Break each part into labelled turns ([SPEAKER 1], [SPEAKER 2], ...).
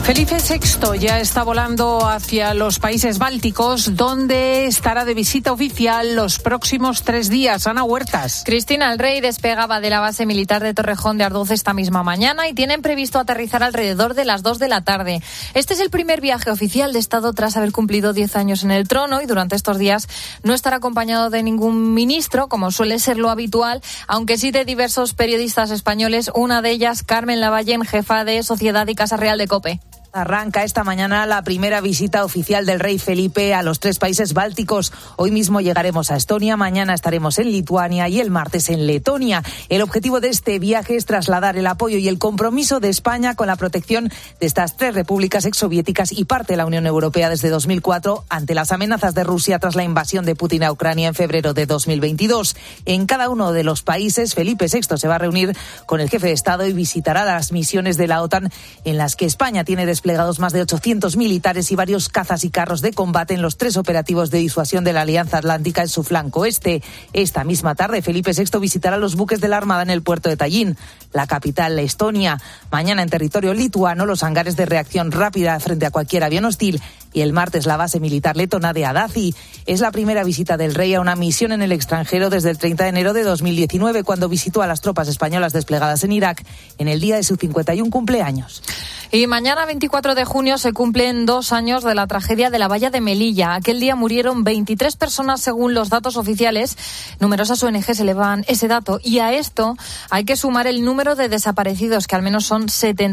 [SPEAKER 1] Felipe VI ya está volando hacia los países bálticos, donde estará de visita oficial los próximos 3 días. Ana Huertas.
[SPEAKER 2] Cristina, el rey despegaba de la base militar de Torrejón de Ardoz esta misma mañana y tienen previsto aterrizar alrededor de las 2 de la tarde. Este es el primer viaje oficial de Estado tras haber cumplido 10 años en el trono y durante estos días no estará acompañado de ningún ministro, como suele ser lo habitual, aunque sí de diversos periodistas españoles, una de ellas Carmen Lavallén, jefa de Sociedad y Casa Real de COPE.
[SPEAKER 3] Arranca esta mañana la primera visita oficial del rey Felipe a los 3 países bálticos. Hoy mismo llegaremos a Estonia, mañana estaremos en Lituania y el martes en Letonia. El objetivo de este viaje es trasladar el apoyo y el compromiso de España con la protección de estas 3 repúblicas exsoviéticas y parte de la Unión Europea desde 2004 ante las amenazas de Rusia tras la invasión de Putin a Ucrania en febrero de 2022. En cada uno de los países, Felipe VI se va a reunir con el jefe de Estado y visitará las misiones de la OTAN en las que España tiene desplegados más de 800 militares y varios cazas y carros de combate en los 3 operativos de disuasión de la Alianza Atlántica en su flanco este. Esta misma tarde, Felipe VI visitará los buques de la Armada en el puerto de Tallinn, la capital de Estonia. Mañana en territorio lituano, los hangares de reacción rápida frente a cualquier avión hostil. Y el martes la base militar letona de Adazi. Es la primera visita del rey a una misión en el extranjero desde el 30 de enero de 2019, cuando visitó a las tropas españolas desplegadas en Irak en el día de su 51 cumpleaños.
[SPEAKER 2] Y mañana, 24 de junio, se cumplen 2 años de la tragedia de la valla de Melilla. Aquel día murieron 23 personas según los datos oficiales. Numerosas ONGs elevan ese dato. Y a esto hay que sumar el número de desaparecidos, que al menos son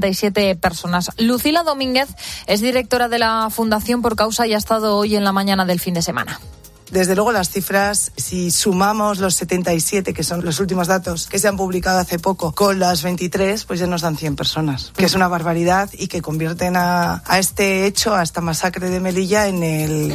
[SPEAKER 2] 77 personas. Lucila Domínguez es directora de la Fundación Por Causa y ha estado hoy en la mañana del fin de semana.
[SPEAKER 4] Desde luego las cifras, si sumamos los 77, que son los últimos datos que se han publicado hace poco, con las 23, pues ya nos dan 100 personas, que es una barbaridad y que convierten a este hecho, a esta masacre de Melilla, en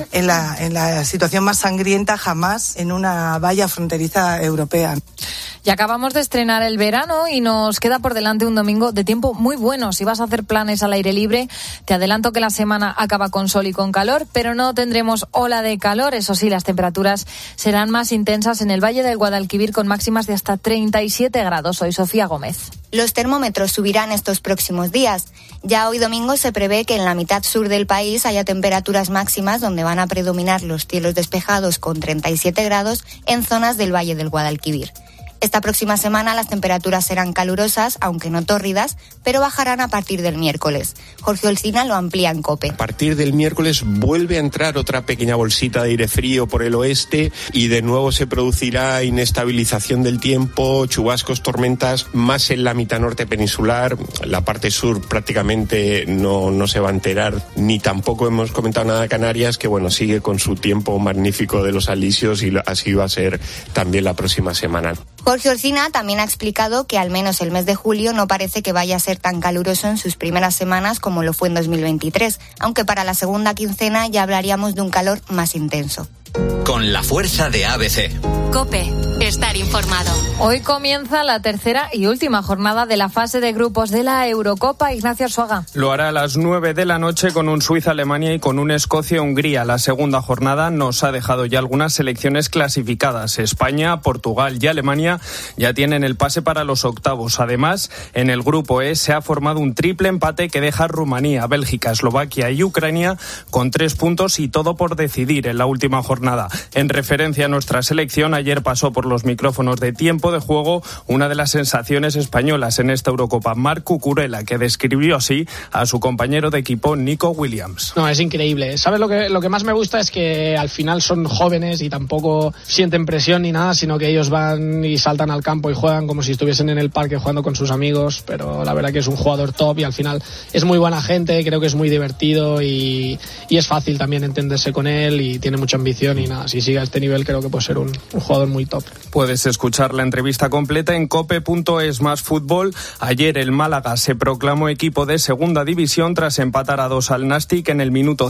[SPEAKER 4] la situación más sangrienta jamás en una valla fronteriza europea.
[SPEAKER 2] Y acabamos de estrenar el verano y nos queda por delante un domingo de tiempo muy bueno. Si vas a hacer planes al aire libre, te adelanto que la semana acaba con sol y con calor, pero no tendremos ola de calor. Eso sí, las temperaturas serán más intensas en el Valle del Guadalquivir con máximas de hasta 37 grados. Soy Sofía Gómez.
[SPEAKER 5] Los termómetros subirán estos próximos días. Ya hoy domingo se prevé que en la mitad sur del país haya temperaturas máximas donde van a predominar los cielos despejados con 37 grados en zonas del Valle del Guadalquivir. Esta próxima semana las temperaturas serán calurosas, aunque no tórridas, pero bajarán a partir del miércoles. Jorge Olcina lo amplía en COPE.
[SPEAKER 6] A partir del miércoles vuelve a entrar otra pequeña bolsita de aire frío por el oeste y de nuevo se producirá inestabilización del tiempo, chubascos, tormentas, más en la mitad norte peninsular. La parte sur prácticamente no se va a enterar, ni tampoco hemos comentado nada de Canarias, que bueno, sigue con su tiempo magnífico de los alisios y así va a ser también la próxima semana.
[SPEAKER 5] Jorge Olcina también ha explicado que al menos el mes de julio no parece que vaya a ser tan caluroso en sus primeras semanas como lo fue en 2023, aunque para la segunda quincena ya hablaríamos de un calor más intenso.
[SPEAKER 7] Con la fuerza de ABC.
[SPEAKER 8] COPE, estar informado.
[SPEAKER 2] Hoy comienza la tercera y última jornada de la fase de grupos de la Eurocopa. Ignacio Arzuaga.
[SPEAKER 9] Lo hará a las 9 de la noche con un Suiza-Alemania y con un Escocia-Hungría. La segunda jornada nos ha dejado ya algunas selecciones clasificadas. España, Portugal y Alemania ya tienen el pase para los octavos. Además, en el grupo E se ha formado un triple empate que deja a Rumanía, Bélgica, Eslovaquia y Ucrania con 3 puntos y todo por decidir en la última jornada. En referencia a nuestra selección, ayer pasó por los micrófonos de Tiempo de Juego una de las sensaciones españolas en esta Eurocopa, Marc Cucurella, que describió así a su compañero de equipo Nico Williams.
[SPEAKER 10] No, es increíble. ¿Sabes lo que más me gusta? Es que al final son jóvenes y tampoco sienten presión ni nada, sino que ellos van y saltan al campo y juegan como si estuviesen en el parque jugando con sus amigos, pero la verdad que es un jugador top y al final es muy buena gente, creo que es muy divertido y es fácil también entenderse con él y tiene mucha ambición y nada, si sigue a este nivel creo que puede ser un jugador muy top.
[SPEAKER 9] Puedes escuchar la entrevista completa en cope.es más fútbol. Ayer el Málaga se proclamó equipo de segunda división tras empatar a 2 al Nastic en el minuto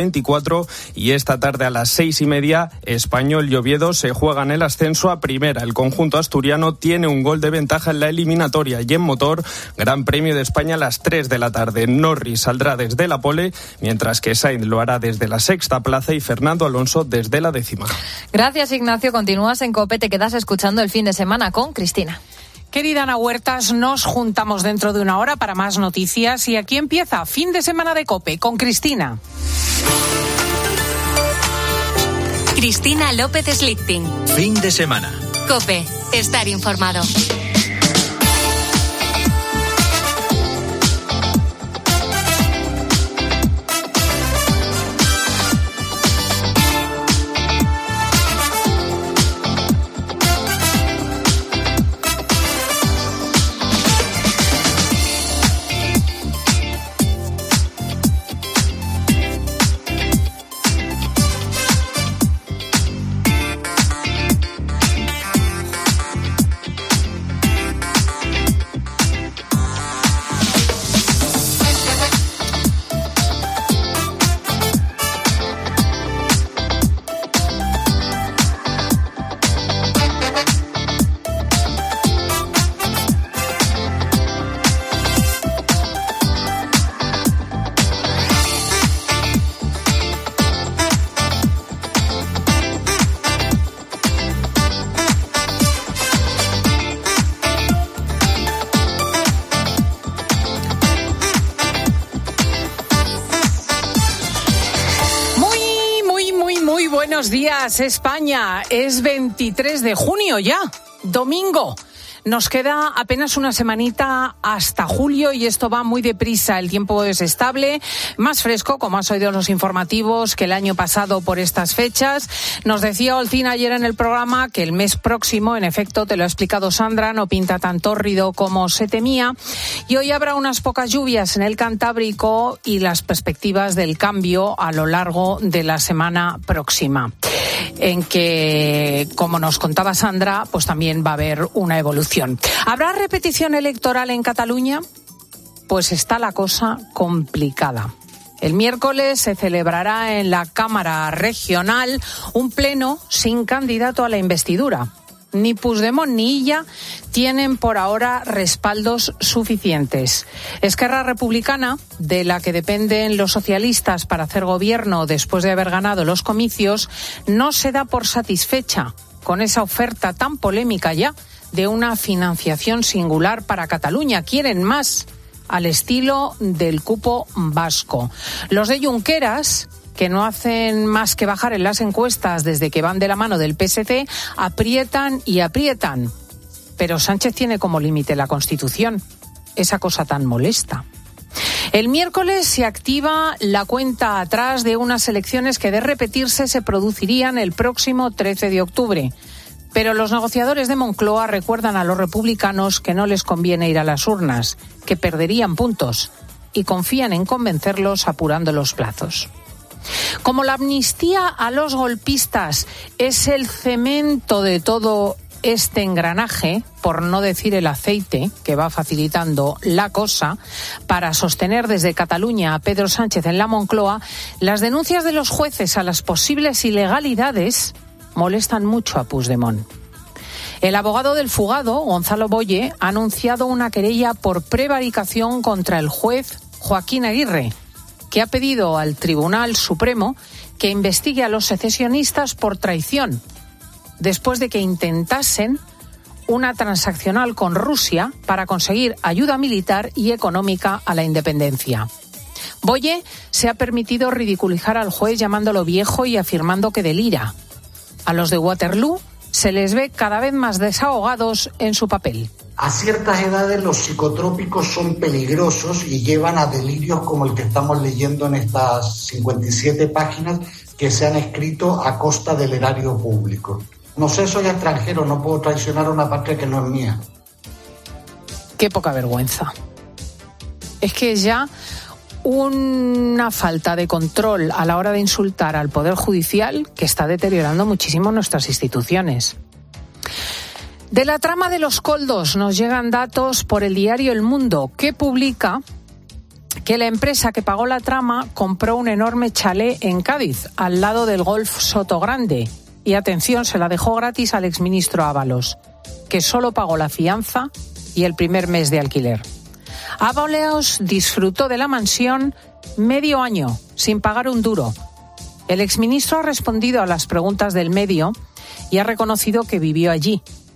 [SPEAKER 9] 124 y esta tarde a las 6:30 Español y Oviedo se juegan el ascenso a primera. El conjunto asturiano tiene un gol de ventaja en la eliminatoria y en motor, Gran Premio de España a las 3 de la tarde. Norris saldrá desde la pole, mientras que Sainz lo hará desde la sexta plaza y Fernando Alonso desde la 10ª.
[SPEAKER 2] Gracias, Ignacio. Continúas en COPE, te quedas escuchando el fin de semana con Cristina.
[SPEAKER 1] Querida Ana Huertas, nos juntamos dentro de una hora para más noticias y aquí empieza Fin de Semana de COPE con Cristina.
[SPEAKER 8] Cristina López Slichting.
[SPEAKER 7] Fin de semana.
[SPEAKER 8] COPE. Estar informado.
[SPEAKER 1] Buenos días, España. Es 23 de junio ya, domingo. Nos queda apenas una semanita hasta julio y esto va muy deprisa. El tiempo es estable, más fresco, como has oído en los informativos, que el año pasado por estas fechas. Nos decía Olcina ayer en el programa que el mes próximo, en efecto, te lo ha explicado Sandra, no pinta tan tórrido como se temía. Y hoy habrá unas pocas lluvias en el Cantábrico y las perspectivas del cambio a lo largo de la semana próxima, en que, como nos contaba Sandra, pues también va a haber una evolución. ¿Habrá repetición electoral en Cataluña? Pues está la cosa complicada. El miércoles se celebrará en la Cámara Regional un pleno sin candidato a la investidura. Ni Puigdemont ni Illa tienen por ahora respaldos suficientes. Esquerra Republicana, de la que dependen los socialistas para hacer gobierno después de haber ganado los comicios, no se da por satisfecha con esa oferta tan polémica ya de una financiación singular para Cataluña. Quieren más, al estilo del cupo vasco. Los de Junqueras, que no hacen más que bajar en las encuestas desde que van de la mano del PSC, aprietan y aprietan. Pero Sánchez tiene como límite la Constitución, esa cosa tan molesta. El miércoles se activa la cuenta atrás de unas elecciones que, de repetirse, se producirían el próximo 13 de octubre. Pero los negociadores de Moncloa recuerdan a los republicanos que no les conviene ir a las urnas, que perderían puntos, y confían en convencerlos apurando los plazos. Como la amnistía a los golpistas es el cemento de todo este engranaje, por no decir el aceite que va facilitando la cosa, para sostener desde Cataluña a Pedro Sánchez en la Moncloa, las denuncias de los jueces a las posibles ilegalidades molestan mucho a Puigdemont. El abogado del fugado, Gonzalo Boye, ha anunciado una querella por prevaricación contra el juez Joaquín Aguirre, que ha pedido al Tribunal Supremo que investigue a los secesionistas por traición, después de que intentasen una transaccional con Rusia para conseguir ayuda militar y económica a la independencia. Boye se ha permitido ridiculizar al juez llamándolo viejo y afirmando que delira. A los de Waterloo se les ve cada vez más desahogados en su papel.
[SPEAKER 11] A ciertas edades los psicotrópicos son peligrosos y llevan a delirios como el que estamos leyendo en estas 57 páginas que se han escrito a costa del erario público. No sé, soy extranjero, no puedo traicionar a una patria que no es mía.
[SPEAKER 1] Qué poca vergüenza. Es que ya una falta de control a la hora de insultar al Poder Judicial que está deteriorando muchísimo nuestras instituciones. De la trama de los Koldos nos llegan datos por el diario El Mundo, que publica que la empresa que pagó la trama compró un enorme chalet en Cádiz, al lado del Golf Sotogrande. Y atención, se la dejó gratis al exministro Ábalos, que solo pagó la fianza y el primer mes de alquiler. Ábalos disfrutó de la mansión medio año, sin pagar un duro. El exministro ha respondido a las preguntas del medio y ha reconocido que vivió allí,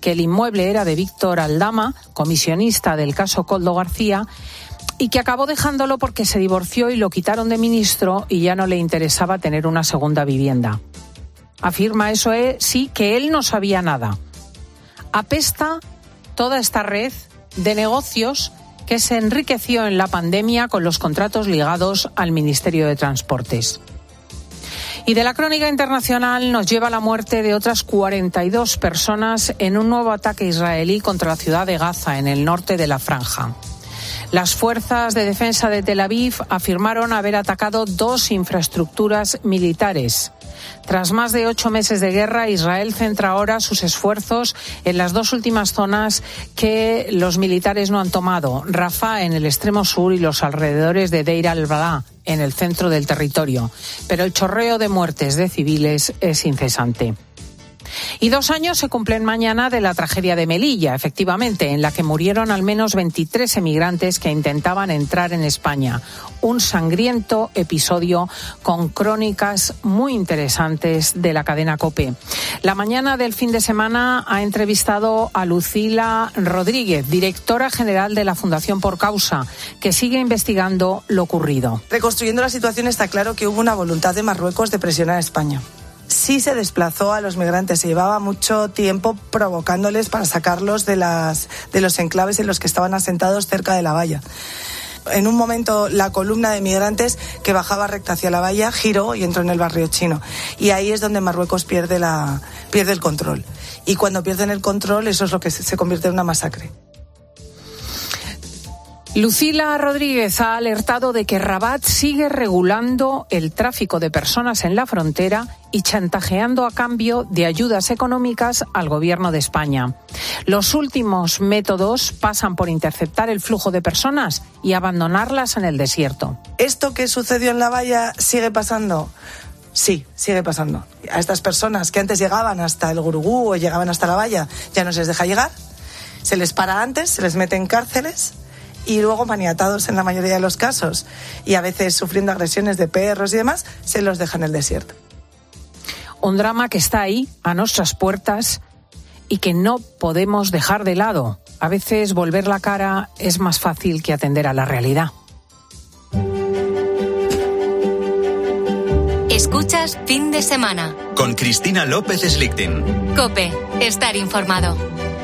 [SPEAKER 1] que el inmueble era de Víctor Aldama, comisionista del caso Koldo García, y que acabó dejándolo porque se divorció y lo quitaron de ministro y ya no le interesaba tener una segunda vivienda. Afirma sí, que él no sabía nada. Apesta toda esta red de negocios que se enriqueció en la pandemia con los contratos ligados al Ministerio de Transportes. Y de la crónica internacional nos lleva a la muerte de otras 42 personas en un nuevo ataque israelí contra la ciudad de Gaza, en el norte de la franja. Las fuerzas de defensa de Tel Aviv afirmaron haber atacado 2 infraestructuras militares. Tras más de 8 meses de guerra, Israel centra ahora sus esfuerzos en las 2 últimas zonas que los militares no han tomado: Rafah en el extremo sur y los alrededores de Deir al-Balah en el centro del territorio. Pero el chorreo de muertes de civiles es incesante. Y 2 años se cumplen mañana de la tragedia de Melilla, efectivamente, en la que murieron al menos 23 emigrantes que intentaban entrar en España. Un sangriento episodio con crónicas muy interesantes de la cadena COPE. La mañana del fin de semana ha entrevistado a Lucila Rodríguez, directora general de la Fundación Por Causa, que sigue investigando lo ocurrido.
[SPEAKER 4] Reconstruyendo la situación, está claro que hubo una voluntad de Marruecos de presionar a España. Sí se desplazó a los migrantes, se llevaba mucho tiempo provocándoles para sacarlos de los enclaves en los que estaban asentados cerca de la valla. En un momento la columna de migrantes que bajaba recta hacia la valla giró y entró en el barrio chino. Y ahí es donde Marruecos pierde el control. Y cuando pierden el control, eso es lo que se convierte en una masacre.
[SPEAKER 1] Lucila Rodríguez ha alertado de que Rabat sigue regulando el tráfico de personas en la frontera y chantajeando a cambio de ayudas económicas al gobierno de España. Los últimos métodos pasan por interceptar el flujo de personas y abandonarlas en el desierto.
[SPEAKER 4] ¿Esto que sucedió en la valla sigue pasando? Sí, sigue pasando. A estas personas que antes llegaban hasta el Gurugú o llegaban hasta la valla, ya no se les deja llegar, se les para antes, se les mete en cárceles y luego, maniatados en la mayoría de los casos y a veces sufriendo agresiones de perros y demás, se los deja en el desierto.
[SPEAKER 1] Un drama que está ahí, a nuestras puertas, y que no podemos dejar de lado. A veces volver la cara es más fácil que atender a la realidad.
[SPEAKER 8] Escuchas Fin de Semana
[SPEAKER 7] con Cristina López Slichting.
[SPEAKER 8] COPE, estar informado.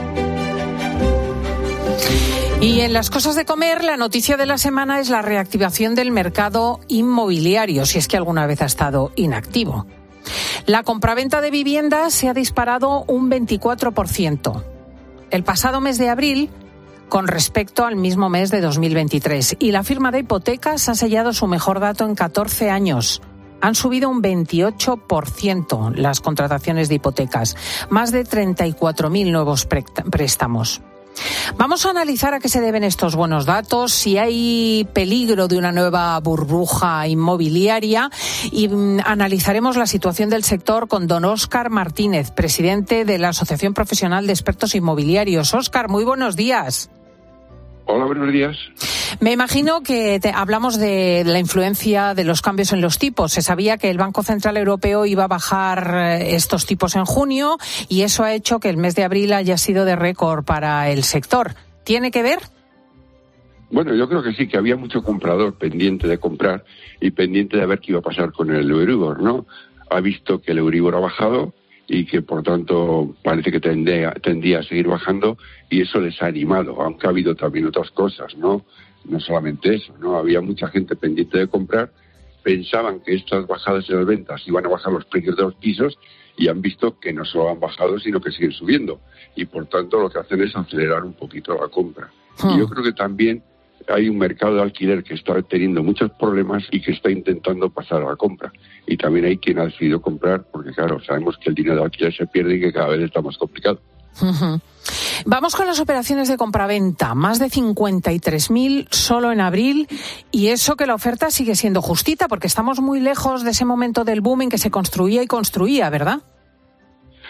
[SPEAKER 1] Y en las cosas de comer, la noticia de la semana es la reactivación del mercado inmobiliario, si es que alguna vez ha estado inactivo. La compraventa de viviendas se ha disparado un 24% el pasado mes de abril con respecto al mismo mes de 2023. Y la firma de hipotecas ha sellado su mejor dato en 14 años. Han subido un 28% las contrataciones de hipotecas, más de 34.000 nuevos préstamos. Vamos a analizar a qué se deben estos buenos datos, si hay peligro de una nueva burbuja inmobiliaria, y analizaremos la situación del sector con don Óscar Martínez, presidente de la Asociación Profesional de Expertos Inmobiliarios. Óscar, muy buenos días.
[SPEAKER 12] Hola, buenos días.
[SPEAKER 1] Me imagino que hablamos de la influencia de los cambios en los tipos. Se sabía que el Banco Central Europeo iba a bajar estos tipos en junio y eso ha hecho que el mes de abril haya sido de récord para el sector. ¿Tiene que ver?
[SPEAKER 12] Bueno, yo creo que sí, que había mucho comprador pendiente de comprar y pendiente de ver qué iba a pasar con el Euribor, ¿no? Ha visto que el Euribor ha bajado y que, por tanto, parece que tendía a seguir bajando y eso les ha animado, aunque ha habido también otras cosas, ¿no? No solamente eso, ¿no? Había mucha gente pendiente de comprar, pensaban que estas bajadas en las ventas iban a bajar los precios de los pisos y han visto que no solo han bajado, sino que siguen subiendo. Y, por tanto, lo que hacen es acelerar un poquito la compra. Y yo creo que también hay un mercado de alquiler que está teniendo muchos problemas y que está intentando pasar a la compra. Y también hay quien ha decidido comprar, porque claro, sabemos que el dinero de alquiler se pierde y que cada vez está más complicado.
[SPEAKER 1] Vamos con las operaciones de compraventa. Más de 53.000 solo en abril, y eso que la oferta sigue siendo justita, porque estamos muy lejos de ese momento del boom en que se construía y construía, ¿verdad?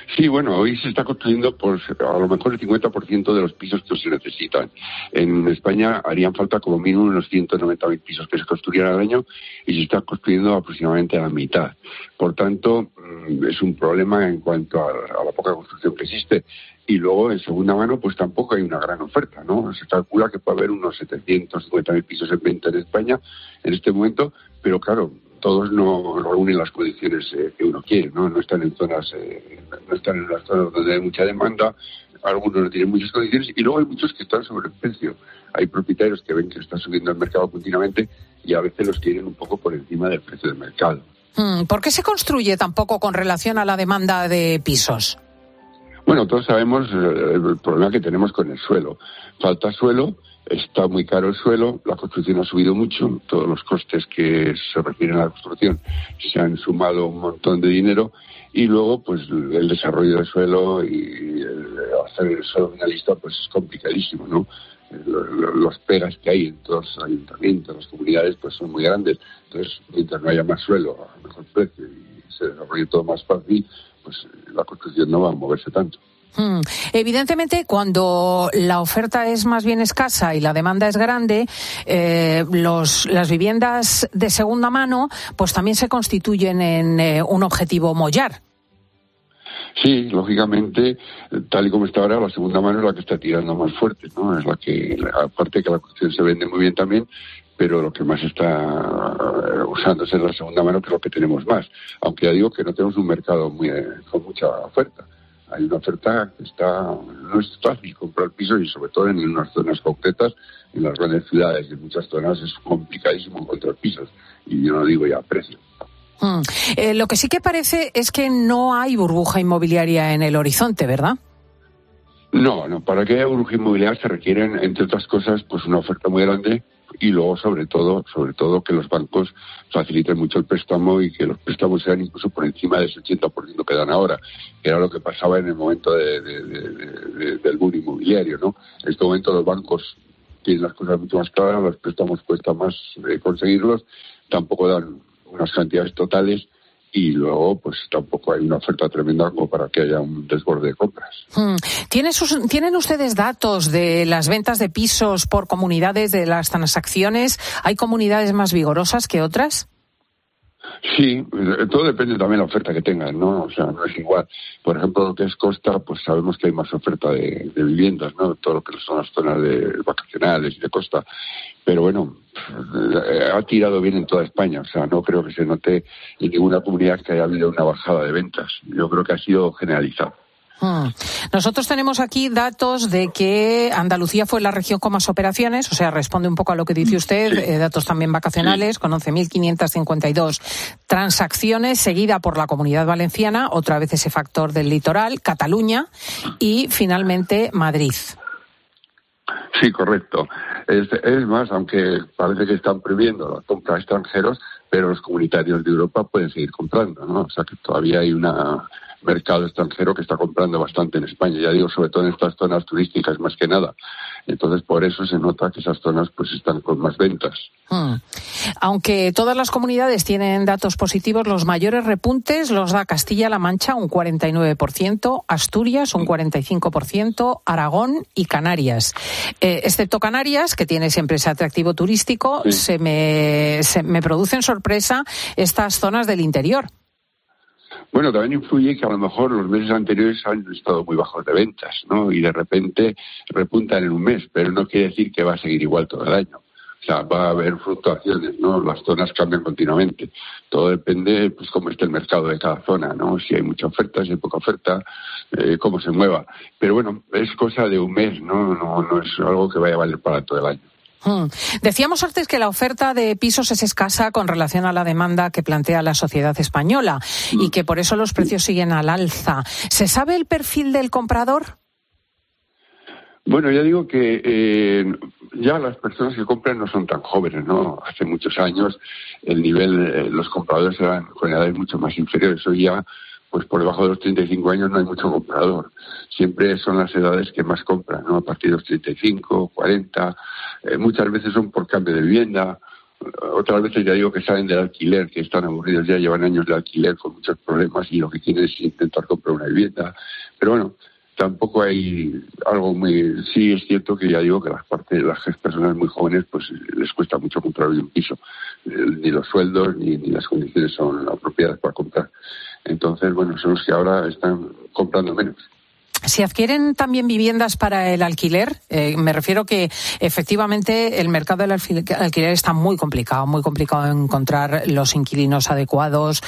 [SPEAKER 12] Sí, bueno, hoy se está construyendo a lo mejor el 50% de los pisos que se necesitan. En España harían falta como mínimo unos 190.000 pisos que se construyeran al año y se está construyendo aproximadamente a la mitad. Por tanto, es un problema en cuanto a la poca construcción que existe. Y luego, en segunda mano, pues tampoco hay una gran oferta, ¿no? Se calcula que puede haber unos 750.000 pisos en venta en España en este momento, pero claro, todos no reúnen las condiciones que uno quiere, ¿no? No están en zonas, no están en las zonas donde hay mucha demanda, algunos no tienen muchas condiciones y luego hay muchos que están sobre el precio. Hay propietarios que ven que está subiendo el mercado continuamente y a veces los quieren un poco por encima del precio del mercado.
[SPEAKER 1] ¿Por qué se construye tan poco con relación a la demanda de pisos?
[SPEAKER 12] Bueno, todos sabemos el problema que tenemos con el suelo. Falta suelo, está muy caro el suelo, la construcción ha subido mucho, todos los costes que se refieren a la construcción se han sumado un montón de dinero y luego pues el desarrollo del suelo y hacer el suelo finalista pues es complicadísimo, ¿no? Los pegas que hay en todos los ayuntamientos, las comunidades pues son muy grandes, entonces mientras no haya más suelo a mejor precio y se desarrolle todo más fácil, pues la construcción no va a moverse tanto.
[SPEAKER 1] Evidentemente, cuando la oferta es más bien escasa y la demanda es grande, las viviendas de segunda mano pues también se constituyen en un objetivo mollar.
[SPEAKER 12] Sí, lógicamente, tal y como está ahora, la segunda mano es la que está tirando más fuerte, ¿no? Es la que, aparte que la construcción se vende muy bien también, pero lo que más está usándose es la segunda mano, que es lo que tenemos más. Aunque ya digo que no tenemos un mercado con mucha oferta. Hay una oferta que no es fácil comprar pisos y sobre todo en unas zonas concretas, en las grandes ciudades y en muchas zonas es complicadísimo encontrar pisos. Y yo no digo ya precio.
[SPEAKER 1] Lo que sí que parece es que no hay burbuja inmobiliaria en el horizonte, ¿verdad?
[SPEAKER 12] No, para que haya burbuja inmobiliaria se requieren, entre otras cosas, pues una oferta muy grande y luego, sobre todo, que los bancos faciliten mucho el préstamo y que los préstamos sean incluso por encima de ese 80% que dan ahora, que era lo que pasaba en el momento del boom inmobiliario, ¿no? En este momento los bancos tienen las cosas mucho más claras, los préstamos cuesta más conseguirlos, tampoco dan unas cantidades totales y luego pues tampoco hay una oferta tremenda como para que haya un desborde de compras.
[SPEAKER 1] ¿Tienen ustedes datos de las ventas de pisos por comunidades, de las transacciones? ¿Hay comunidades más vigorosas que otras?
[SPEAKER 12] Sí, todo depende también de la oferta que tengan, ¿no? O sea, no es igual. Por ejemplo, lo que es costa, pues sabemos que hay más oferta de viviendas, ¿no? Todo lo que son las zonas vacacionales y de costa. Pero bueno, ha tirado bien en toda España. O sea, no creo que se note en ninguna comunidad que haya habido una bajada de ventas. Yo creo que ha sido generalizado.
[SPEAKER 1] Nosotros tenemos aquí datos de que Andalucía fue la región con más operaciones, o sea, responde un poco a lo que dice usted, sí. Datos también vacacionales, sí. Con 11.552 transacciones, seguida por la Comunidad Valenciana, otra vez ese factor del litoral, Cataluña y finalmente Madrid.
[SPEAKER 12] Sí, correcto. Es más, aunque parece que están prohibiendo la compra a extranjeros, pero los comunitarios de Europa pueden seguir comprando, ¿no? O sea, que todavía hay un mercado extranjero que está comprando bastante en España, ya digo, sobre todo en estas zonas turísticas más que nada. Entonces, por eso se nota que esas zonas pues están con más ventas.
[SPEAKER 1] Aunque todas las comunidades tienen datos positivos, los mayores repuntes los da Castilla-La Mancha, un 49%, Asturias, un 45%, Aragón y Canarias. Excepto Canarias, que tiene siempre ese atractivo turístico, sí. se me producen sorpresa estas zonas del interior.
[SPEAKER 12] Bueno, también influye que a lo mejor los meses anteriores han estado muy bajos de ventas, ¿no? Y de repente repuntan en un mes, pero no quiere decir que va a seguir igual todo el año. O sea, va a haber fluctuaciones, ¿no? Las zonas cambian continuamente. Todo depende, pues, cómo esté el mercado de cada zona, ¿no? Si hay mucha oferta, si hay poca oferta, cómo se mueva. Pero bueno, es cosa de un mes, no es algo que vaya a valer para todo el año.
[SPEAKER 1] Decíamos antes que la oferta de pisos es escasa con relación a la demanda que plantea la sociedad española y que por eso los precios siguen al alza. ¿Se sabe el perfil del comprador?
[SPEAKER 12] Bueno, ya digo que ya las personas que compran no son tan jóvenes, ¿no? Hace muchos años el nivel, los compradores eran con edades mucho más inferiores. Hoy ya, pues por debajo de los 35 años no hay mucho comprador. Siempre son las edades que más compran, ¿no? A partir de los 35, 40, muchas veces son por cambio de vivienda otras veces ya digo que salen del alquiler, que están aburridos, ya llevan años de alquiler con muchos problemas y lo que quieren es intentar comprar una vivienda. Pero bueno, tampoco hay algo muy... Sí es cierto que ya digo que las personas muy jóvenes pues les cuesta mucho comprar un piso. Ni los sueldos ni las condiciones son apropiadas para comprar. Entonces, bueno, son los que ahora están comprando menos.
[SPEAKER 1] ¿Se adquieren también viviendas para el alquiler? Me refiero que efectivamente el mercado del alquiler está muy complicado encontrar los inquilinos adecuados,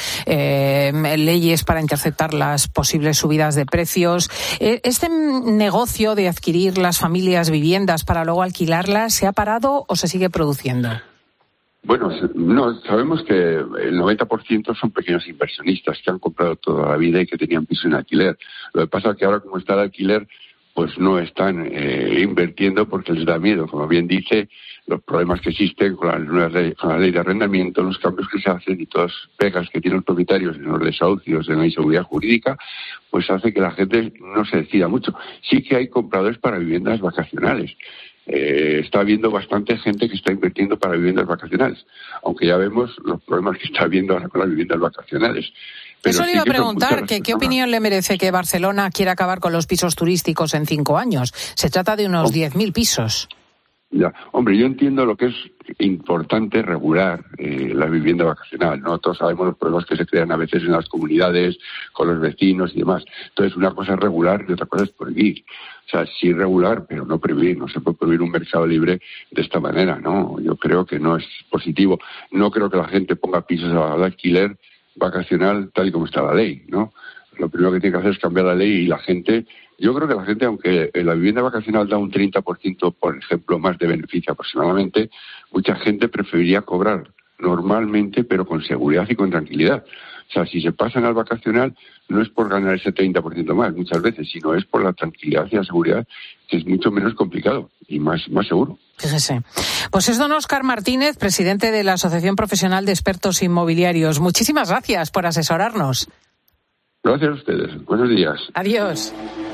[SPEAKER 1] leyes para interceptar las posibles subidas de precios. ¿Este negocio de adquirir las familias viviendas para luego alquilarlas se ha parado o se sigue produciendo?
[SPEAKER 12] Bueno, no, sabemos que el 90% son pequeños inversionistas que han comprado toda la vida y que tenían piso en alquiler. Lo que pasa es que ahora, como está el alquiler, pues no están invirtiendo porque les da miedo. Como bien dice, los problemas que existen con la ley de arrendamiento, los cambios que se hacen y todas las pegas que tienen los propietarios en los desahucios, en la inseguridad jurídica, pues hace que la gente no se decida mucho. Sí que hay compradores para viviendas vacacionales. Está habiendo bastante gente que está invirtiendo para viviendas vacacionales, aunque ya vemos los problemas que está habiendo ahora con las viviendas vacacionales. Pero
[SPEAKER 1] eso le iba a preguntar, ¿qué opinión le merece que Barcelona quiera acabar con los pisos turísticos en 5 años? Se trata de unos 10.000 pisos.
[SPEAKER 12] Ya, hombre, yo entiendo lo que es importante regular la vivienda vacacional, ¿no? Todos sabemos los problemas que se crean a veces en las comunidades, con los vecinos y demás. Entonces, una cosa es regular y otra cosa es prohibir. O sea, sí regular, pero no prohibir. No se puede prohibir un mercado libre de esta manera, ¿no? Yo creo que no es positivo. No creo que la gente ponga pisos de alquiler vacacional tal y como está la ley, ¿no? Lo primero que tiene que hacer es cambiar la ley y la gente... Yo creo que la gente, aunque la vivienda vacacional da un 30%, por ejemplo, más de beneficio aproximadamente, mucha gente preferiría cobrar normalmente, pero con seguridad y con tranquilidad. O sea, si se pasan al vacacional, no es por ganar ese 30% más, muchas veces, sino es por la tranquilidad y la seguridad, que es mucho menos complicado y más seguro.
[SPEAKER 1] Fíjese. Pues es don Óscar Martínez, presidente de la Asociación Profesional de Expertos Inmobiliarios. Muchísimas gracias por asesorarnos.
[SPEAKER 12] Gracias a ustedes. Buenos días.
[SPEAKER 1] Adiós.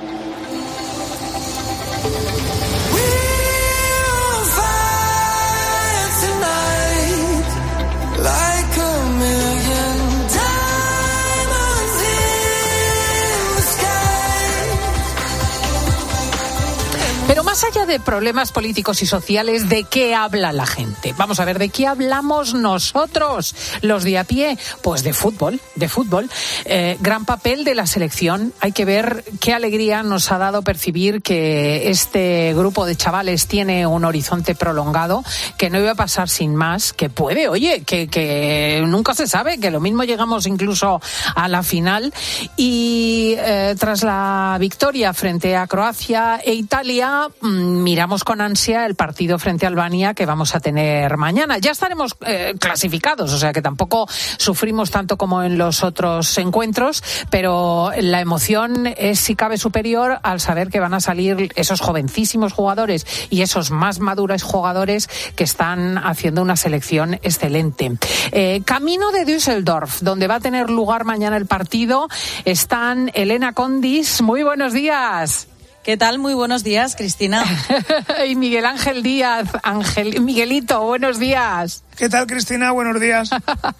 [SPEAKER 1] Pero más allá de problemas políticos y sociales, ¿de qué habla la gente? Vamos a ver, ¿de qué hablamos nosotros, los de a pie? Pues de fútbol. Gran papel de la selección. Hay que ver qué alegría nos ha dado percibir que este grupo de chavales tiene un horizonte prolongado, que no iba a pasar sin más, que puede, oye, que nunca se sabe, que lo mismo llegamos incluso a la final. Y tras la victoria frente a Croacia e Italia, miramos con ansia el partido frente a Albania que vamos a tener mañana. Ya estaremos clasificados, o sea que tampoco sufrimos tanto como en los otros encuentros, pero la emoción es, si cabe, superior al saber que van a salir esos jovencísimos jugadores y esos más maduros jugadores que están haciendo una selección excelente. Camino de Düsseldorf, donde va a tener lugar mañana el partido, están Elena Condis. Muy buenos días.
[SPEAKER 13] ¿Qué tal? Muy buenos días, Cristina.
[SPEAKER 1] Y Miguel Ángel Díaz. Miguelito, buenos días.
[SPEAKER 14] ¿Qué tal, Cristina? Buenos días.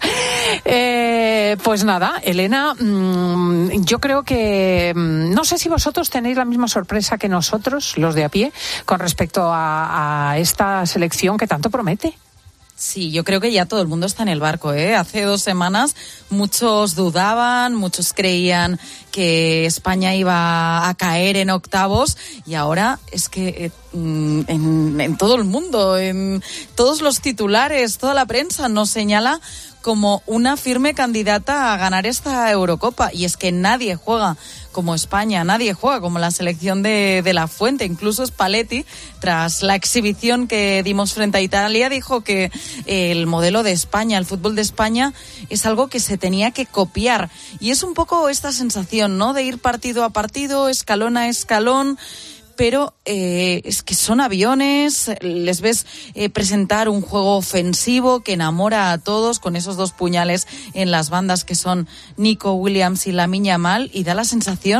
[SPEAKER 1] Pues nada, Elena, yo creo que no sé si vosotros tenéis la misma sorpresa que nosotros, los de a pie, con respecto a esta selección que tanto promete.
[SPEAKER 13] Sí, yo creo que ya todo el mundo está en el barco, ¿eh? Hace 2 semanas muchos dudaban, muchos creían que España iba a caer en octavos y ahora es que en todo el mundo, en todos los titulares, toda la prensa nos señala como una firme candidata a ganar esta Eurocopa. Y es que nadie juega como España, nadie juega como la selección de La Fuente. Incluso Spalletti, tras la exhibición que dimos frente a Italia, dijo que el modelo de España, el fútbol de España, es algo que se tenía que copiar. Y es un poco esta sensación, ¿no?, de ir partido a partido, escalón a escalón. Pero es que son aviones, les ves presentar un juego ofensivo que enamora a todos con esos 2 puñales en las bandas que son Nico Williams y Lamine Yamal, y da la sensación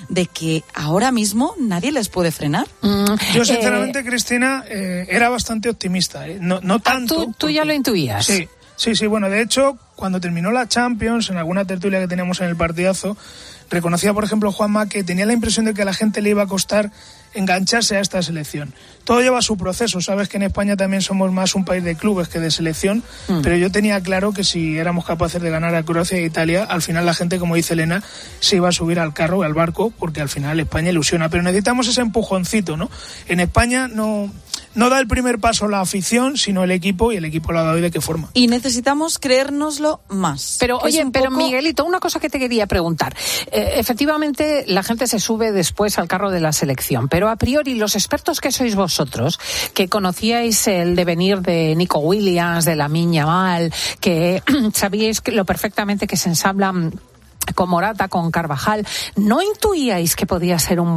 [SPEAKER 13] de que ahora mismo nadie les puede frenar.
[SPEAKER 14] Yo sinceramente, Cristina, era bastante optimista. No tanto.
[SPEAKER 1] ¿Tú ya lo intuías?
[SPEAKER 14] Sí. Bueno, de hecho, cuando terminó la Champions, en alguna tertulia que teníamos en el partidazo, reconocía, por ejemplo, Juanma, que tenía la impresión de que a la gente le iba a costar engancharse a esta selección. Todo lleva su proceso. Sabes que en España también somos más un país de clubes que de selección, pero yo tenía claro que si éramos capaces de ganar a Croacia e Italia, al final la gente, como dice Elena, se iba a subir al carro, al barco, porque al final España ilusiona. Pero necesitamos ese empujoncito, ¿no? En España no da el primer paso la afición, sino el equipo, y el equipo lo ha dado. ¿Y de qué forma?
[SPEAKER 13] Y necesitamos creérnoslo más.
[SPEAKER 1] Pero oye, Miguelito, una cosa que te quería preguntar. Efectivamente, la gente se sube después al carro de la selección, pero a priori los expertos que sois vosotros, que conocíais el devenir de Nico Williams, de Lamine Yamal, que sabíais lo perfectamente que se ensamblan con Morata, con Carvajal, ¿no intuíais que podía ser un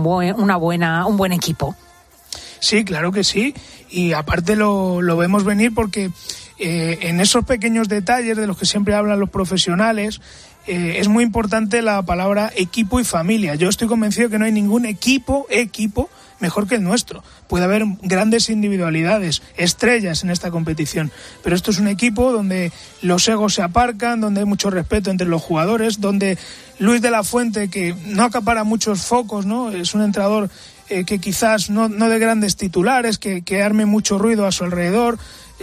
[SPEAKER 1] buen equipo?
[SPEAKER 14] Sí, claro que sí, y aparte lo vemos venir porque en esos pequeños detalles de los que siempre hablan los profesionales, es muy importante la palabra equipo y familia. Yo estoy convencido que no hay ningún equipo mejor que el nuestro. Puede haber grandes individualidades, estrellas en esta competición, pero esto es un equipo donde los egos se aparcan, donde hay mucho respeto entre los jugadores, donde Luis de la Fuente, que no acapara muchos focos, ¿no? Es un entrenador que quizás no de grandes titulares, que arme mucho ruido a su alrededor.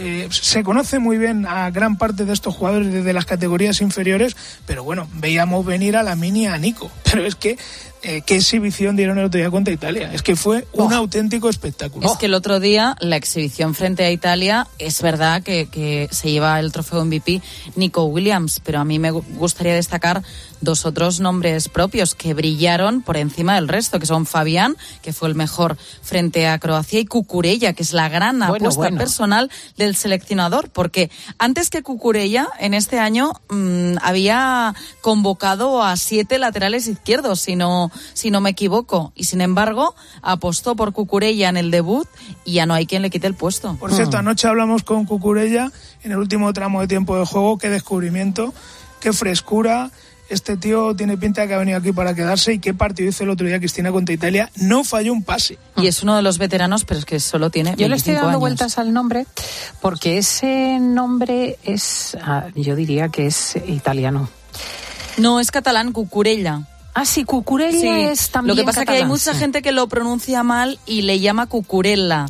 [SPEAKER 14] Se conoce muy bien a gran parte de estos jugadores desde las categorías inferiores, pero bueno, veíamos venir a Lamine y a Nico, pero es que qué exhibición dieron el otro día contra Italia, es que fue un auténtico espectáculo.
[SPEAKER 13] Es que el otro día la exhibición frente a Italia, es verdad que se lleva el trofeo MVP Nico Williams, pero a mí me gustaría destacar dos otros nombres propios que brillaron por encima del resto, que son Fabián, que fue el mejor frente a Croacia, y Cucurella, que es la gran apuesta personal del seleccionador, porque antes que Cucurella, en este año había convocado a 7 laterales izquierdos, si no me equivoco, y sin embargo apostó por Cucurella en el debut y ya no hay quien le quite el puesto.
[SPEAKER 14] Por cierto, anoche hablamos con Cucurella en el último tramo de tiempo de juego. Qué descubrimiento, qué frescura. Este tío tiene pinta de que ha venido aquí para quedarse, y qué partido hizo el otro día Cristina contra Italia. No falló un pase.
[SPEAKER 13] Y es uno de los veteranos, pero es que solo tiene 25 años.
[SPEAKER 1] Yo le estoy dando vueltas al nombre, porque ese nombre es, yo diría que es italiano.
[SPEAKER 13] No, es catalán, Cucurella.
[SPEAKER 1] Ah, sí, Cucurella es también.
[SPEAKER 13] Lo que pasa es que hay mucha
[SPEAKER 1] sí.
[SPEAKER 13] gente que lo pronuncia mal y le llama Cucurella.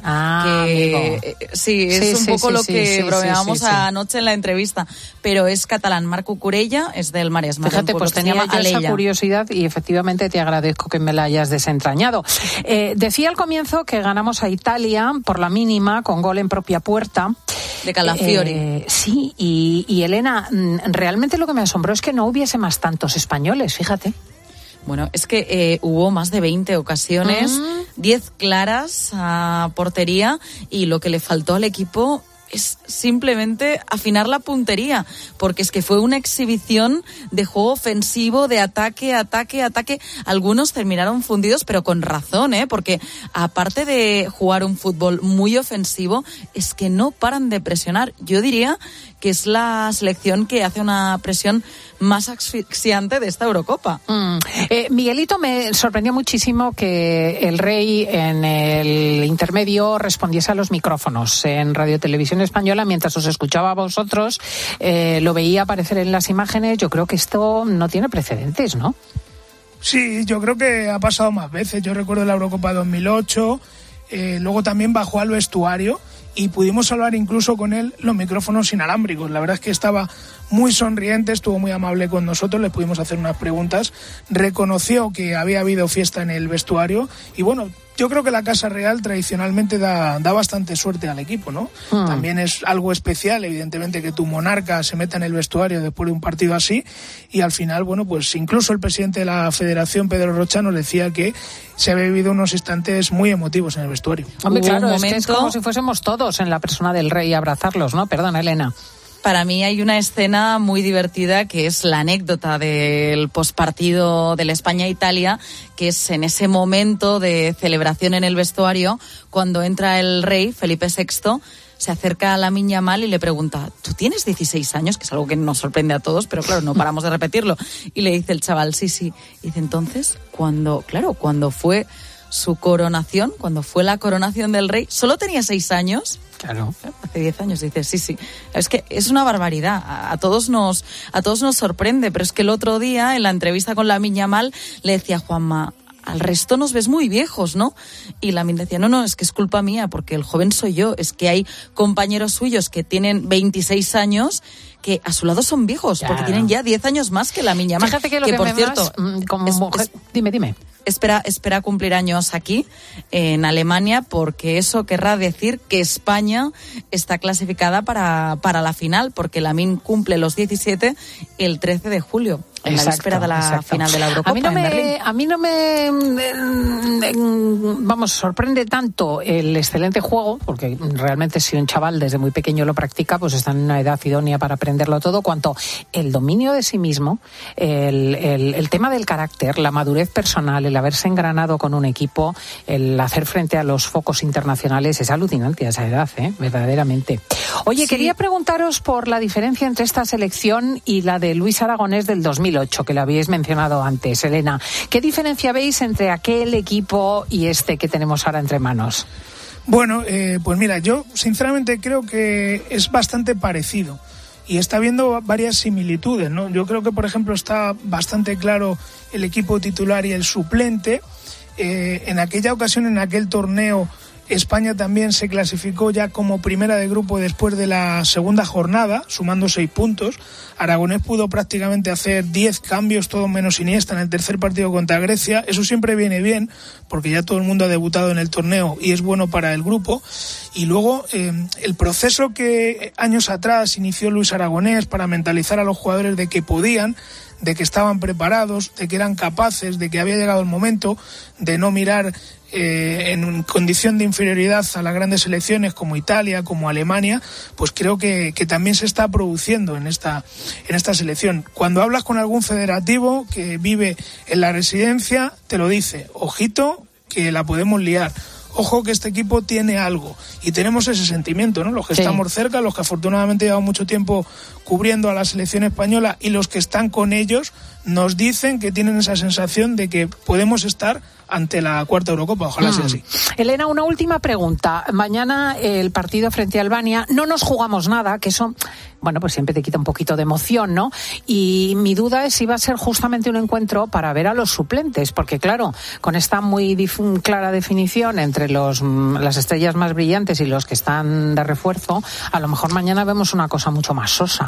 [SPEAKER 13] Es un poco lo que bromeábamos anoche en la entrevista. Pero es catalán. Marc Cucurella es del Maresme.
[SPEAKER 1] Fíjate, pues tenía yo esa curiosidad y efectivamente te agradezco que me la hayas desentrañado. Decía al comienzo que ganamos a Italia por la mínima, con gol en propia puerta.
[SPEAKER 13] De Calafiori.
[SPEAKER 1] Sí, y Elena, realmente lo que me asombró es que no hubiese más tantos españoles, fíjate.
[SPEAKER 13] Bueno, es que hubo más de 20 ocasiones, 10 claras a portería, y lo que le faltó al equipo es simplemente afinar la puntería, porque es que fue una exhibición de juego ofensivo, de ataque. Algunos terminaron fundidos, pero con razón, porque aparte de jugar un fútbol muy ofensivo, es que no paran de presionar. Yo diría que es la selección que hace una presión más asfixiante de esta Eurocopa.
[SPEAKER 1] Miguelito, me sorprendió muchísimo que el Rey en el intermedio respondiese a los micrófonos en Radio Televisión Española mientras os escuchaba a vosotros. Lo veía aparecer en las imágenes. Yo creo que esto no tiene precedentes, ¿no?
[SPEAKER 14] Sí, yo creo que ha pasado más veces. Yo recuerdo la Eurocopa 2008, luego también bajó al vestuario y pudimos hablar incluso con él los micrófonos inalámbricos. La verdad es que estaba muy sonriente, estuvo muy amable con nosotros, le pudimos hacer unas preguntas, reconoció que había habido fiesta en el vestuario y bueno, yo creo que la Casa Real tradicionalmente da bastante suerte al equipo, ¿no? También es algo especial, evidentemente, que tu monarca se meta en el vestuario después de un partido así y al final, bueno, pues incluso el presidente de la Federación, Pedro Rocha, nos decía que se había vivido unos instantes muy emotivos en el vestuario.
[SPEAKER 1] Hombre, claro, es que es como si fuésemos todos en la persona del Rey a abrazarlos, ¿no? Perdona, Elena.
[SPEAKER 13] Para mí hay una escena muy divertida que es la anécdota del postpartido del España-Italia, que es en ese momento de celebración en el vestuario, cuando entra el rey, Felipe VI, se acerca a Lamine Yamal y le pregunta, ¿tú tienes 16 años? Que es algo que nos sorprende a todos, pero claro, no paramos de repetirlo. Y le dice el chaval, sí. Y dice, entonces, cuando fue su coronación, cuando fue la coronación del rey, ¿solo tenía 6 años?
[SPEAKER 1] Claro.
[SPEAKER 13] Hace 10 años, dice, sí. Es que es una barbaridad. A todos nos sorprende, pero es que el otro día, en la entrevista con Lamine Yamal, le decía Juanma, al resto nos ves muy viejos, ¿no? Y Lamine decía, no, es que es culpa mía, porque el joven soy yo. Es que hay compañeros suyos que tienen 26 años que a su lado son viejos, claro, porque tienen ya 10 años más que Lamine Yamal.
[SPEAKER 1] Fíjate que lo que
[SPEAKER 13] por
[SPEAKER 1] me
[SPEAKER 13] cierto,
[SPEAKER 1] como mujer... Dime.
[SPEAKER 13] Espera cumplir años aquí, en Alemania, porque eso querrá decir que España está clasificada para la final, porque Lamine cumple los 17 el 13 de julio. En la víspera de la final de la Eurocopa.
[SPEAKER 1] A mí no me sorprende tanto el excelente juego, porque realmente si un chaval desde muy pequeño lo practica, pues está en una edad idónea para aprenderlo todo, cuanto el dominio de sí mismo, el tema del carácter, la madurez personal, el haberse engranado con un equipo, el hacer frente a los focos internacionales, es alucinante a esa edad, verdaderamente. Oye, sí. Quería preguntaros por la diferencia entre esta selección y la de Luis Aragonés del 2008, que lo habíais mencionado antes, Elena. ¿Qué diferencia veis entre aquel equipo y este que tenemos ahora entre manos?
[SPEAKER 14] Bueno, pues mira, yo sinceramente creo que es bastante parecido y está habiendo varias similitudes, ¿no? Yo creo que, por ejemplo, está bastante claro el equipo titular y el suplente. En aquella ocasión, en aquel torneo, España también se clasificó ya como primera de grupo después de la segunda jornada, sumando 6 puntos. Aragonés pudo prácticamente hacer 10 cambios, todo menos Iniesta, en el tercer partido contra Grecia. Eso siempre viene bien, porque ya todo el mundo ha debutado en el torneo y es bueno para el grupo. Y luego el proceso que años atrás inició Luis Aragonés para mentalizar a los jugadores de que podían, de que estaban preparados, de que eran capaces, de que había llegado el momento de no mirar en condición de inferioridad a las grandes selecciones como Italia, como Alemania, pues creo que también se está produciendo en esta selección. Cuando hablas con algún federativo que vive en la residencia, te lo dice, ojito que la podemos liar. Ojo que este equipo tiene algo y tenemos ese sentimiento, ¿no? Los que estamos cerca, los que afortunadamente llevan mucho tiempo cubriendo a la selección española y los que están con ellos nos dicen que tienen esa sensación de que podemos estar ante la cuarta Eurocopa, ojalá sea así.
[SPEAKER 1] Elena, una última pregunta. Mañana el partido frente a Albania, no nos jugamos nada, que eso, bueno, pues siempre te quita un poquito de emoción, ¿no? Y mi duda es si va a ser justamente un encuentro para ver a los suplentes, porque claro, con esta muy clara definición entre las estrellas más brillantes y los que están de refuerzo, a lo mejor mañana vemos una cosa mucho más sosa.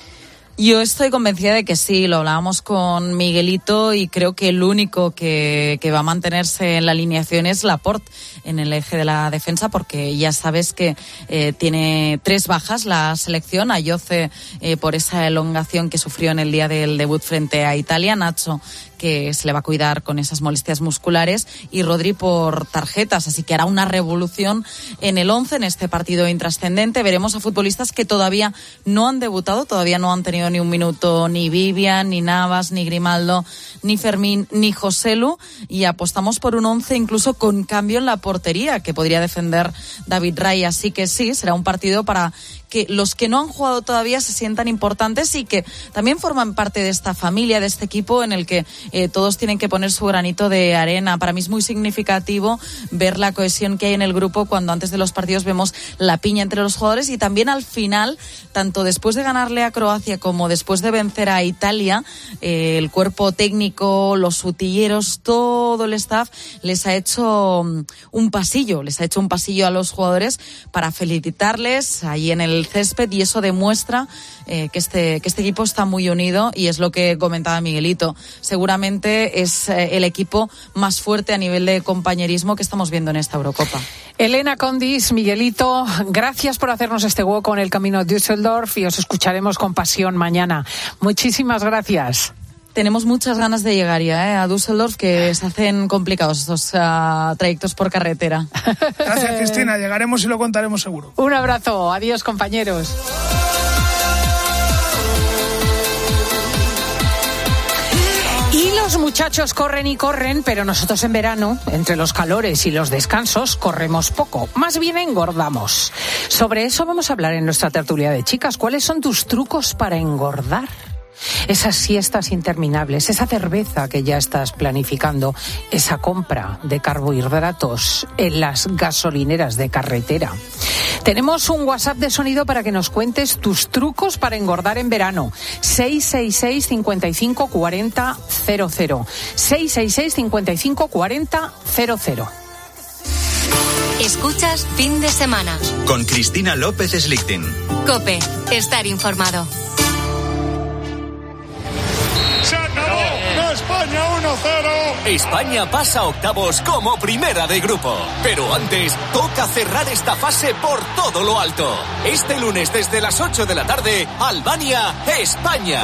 [SPEAKER 13] Yo estoy convencida de que sí, lo hablábamos con Miguelito y creo que el único que va a mantenerse en la alineación es Laporte en el eje de la defensa, porque ya sabes que tiene 3 bajas la selección, Ayoce por esa elongación que sufrió en el día del debut frente a Italia, Nacho que se le va a cuidar con esas molestias musculares y Rodri por tarjetas, así que hará una revolución en el 11 en este partido intrascendente. Veremos a futbolistas que todavía no han debutado, todavía no han tenido ni un minuto, ni Vivian, ni Navas, ni Grimaldo, ni Fermín, ni Joselu, y apostamos por un 11 incluso con cambio en la portería que podría defender David Raya, así que sí, será un partido para que los que no han jugado todavía se sientan importantes y que también forman parte de esta familia, de este equipo en el que todos tienen que poner su granito de arena. Para mí es muy significativo ver la cohesión que hay en el grupo cuando antes de los partidos vemos la piña entre los jugadores y también al final, tanto después de ganarle a Croacia como después de vencer a Italia, el cuerpo técnico, los utilleros, todo el staff les ha hecho un pasillo a los jugadores para felicitarles ahí en el césped, y eso demuestra que este equipo está muy unido, y es lo que comentaba Miguelito. Seguramente es el equipo más fuerte a nivel de compañerismo que estamos viendo en esta Eurocopa.
[SPEAKER 1] Elena Condis, Miguelito, gracias por hacernos este hueco en el camino a Düsseldorf, y os escucharemos con pasión mañana. Muchísimas gracias.
[SPEAKER 13] Tenemos muchas ganas de llegar ya a Düsseldorf, que se hacen complicados estos trayectos por carretera.
[SPEAKER 14] Gracias, Cristina. Llegaremos y lo contaremos seguro.
[SPEAKER 1] Un abrazo. Adiós, compañeros. muchachos corren y corren, pero nosotros en verano, entre los calores y los descansos, corremos poco. Más bien engordamos. Sobre eso vamos a hablar en nuestra tertulia de chicas. ¿Cuáles son tus trucos para engordar? Esas siestas interminables, esa cerveza que ya estás planificando, esa compra de carbohidratos en las gasolineras de carretera. Tenemos un WhatsApp de sonido para que nos cuentes tus trucos para engordar en verano. 666 55 40 00. 666 55 40 00.
[SPEAKER 8] Escuchas Fin de Semana.
[SPEAKER 7] Con Cristina López Slichting.
[SPEAKER 8] COPE. Estar informado.
[SPEAKER 15] ¡Se acabó! ¡España 1-0!
[SPEAKER 16] España pasa a octavos como primera de grupo. Pero antes, toca cerrar esta fase por todo lo alto. Este lunes desde las 8 de la tarde, Albania-España.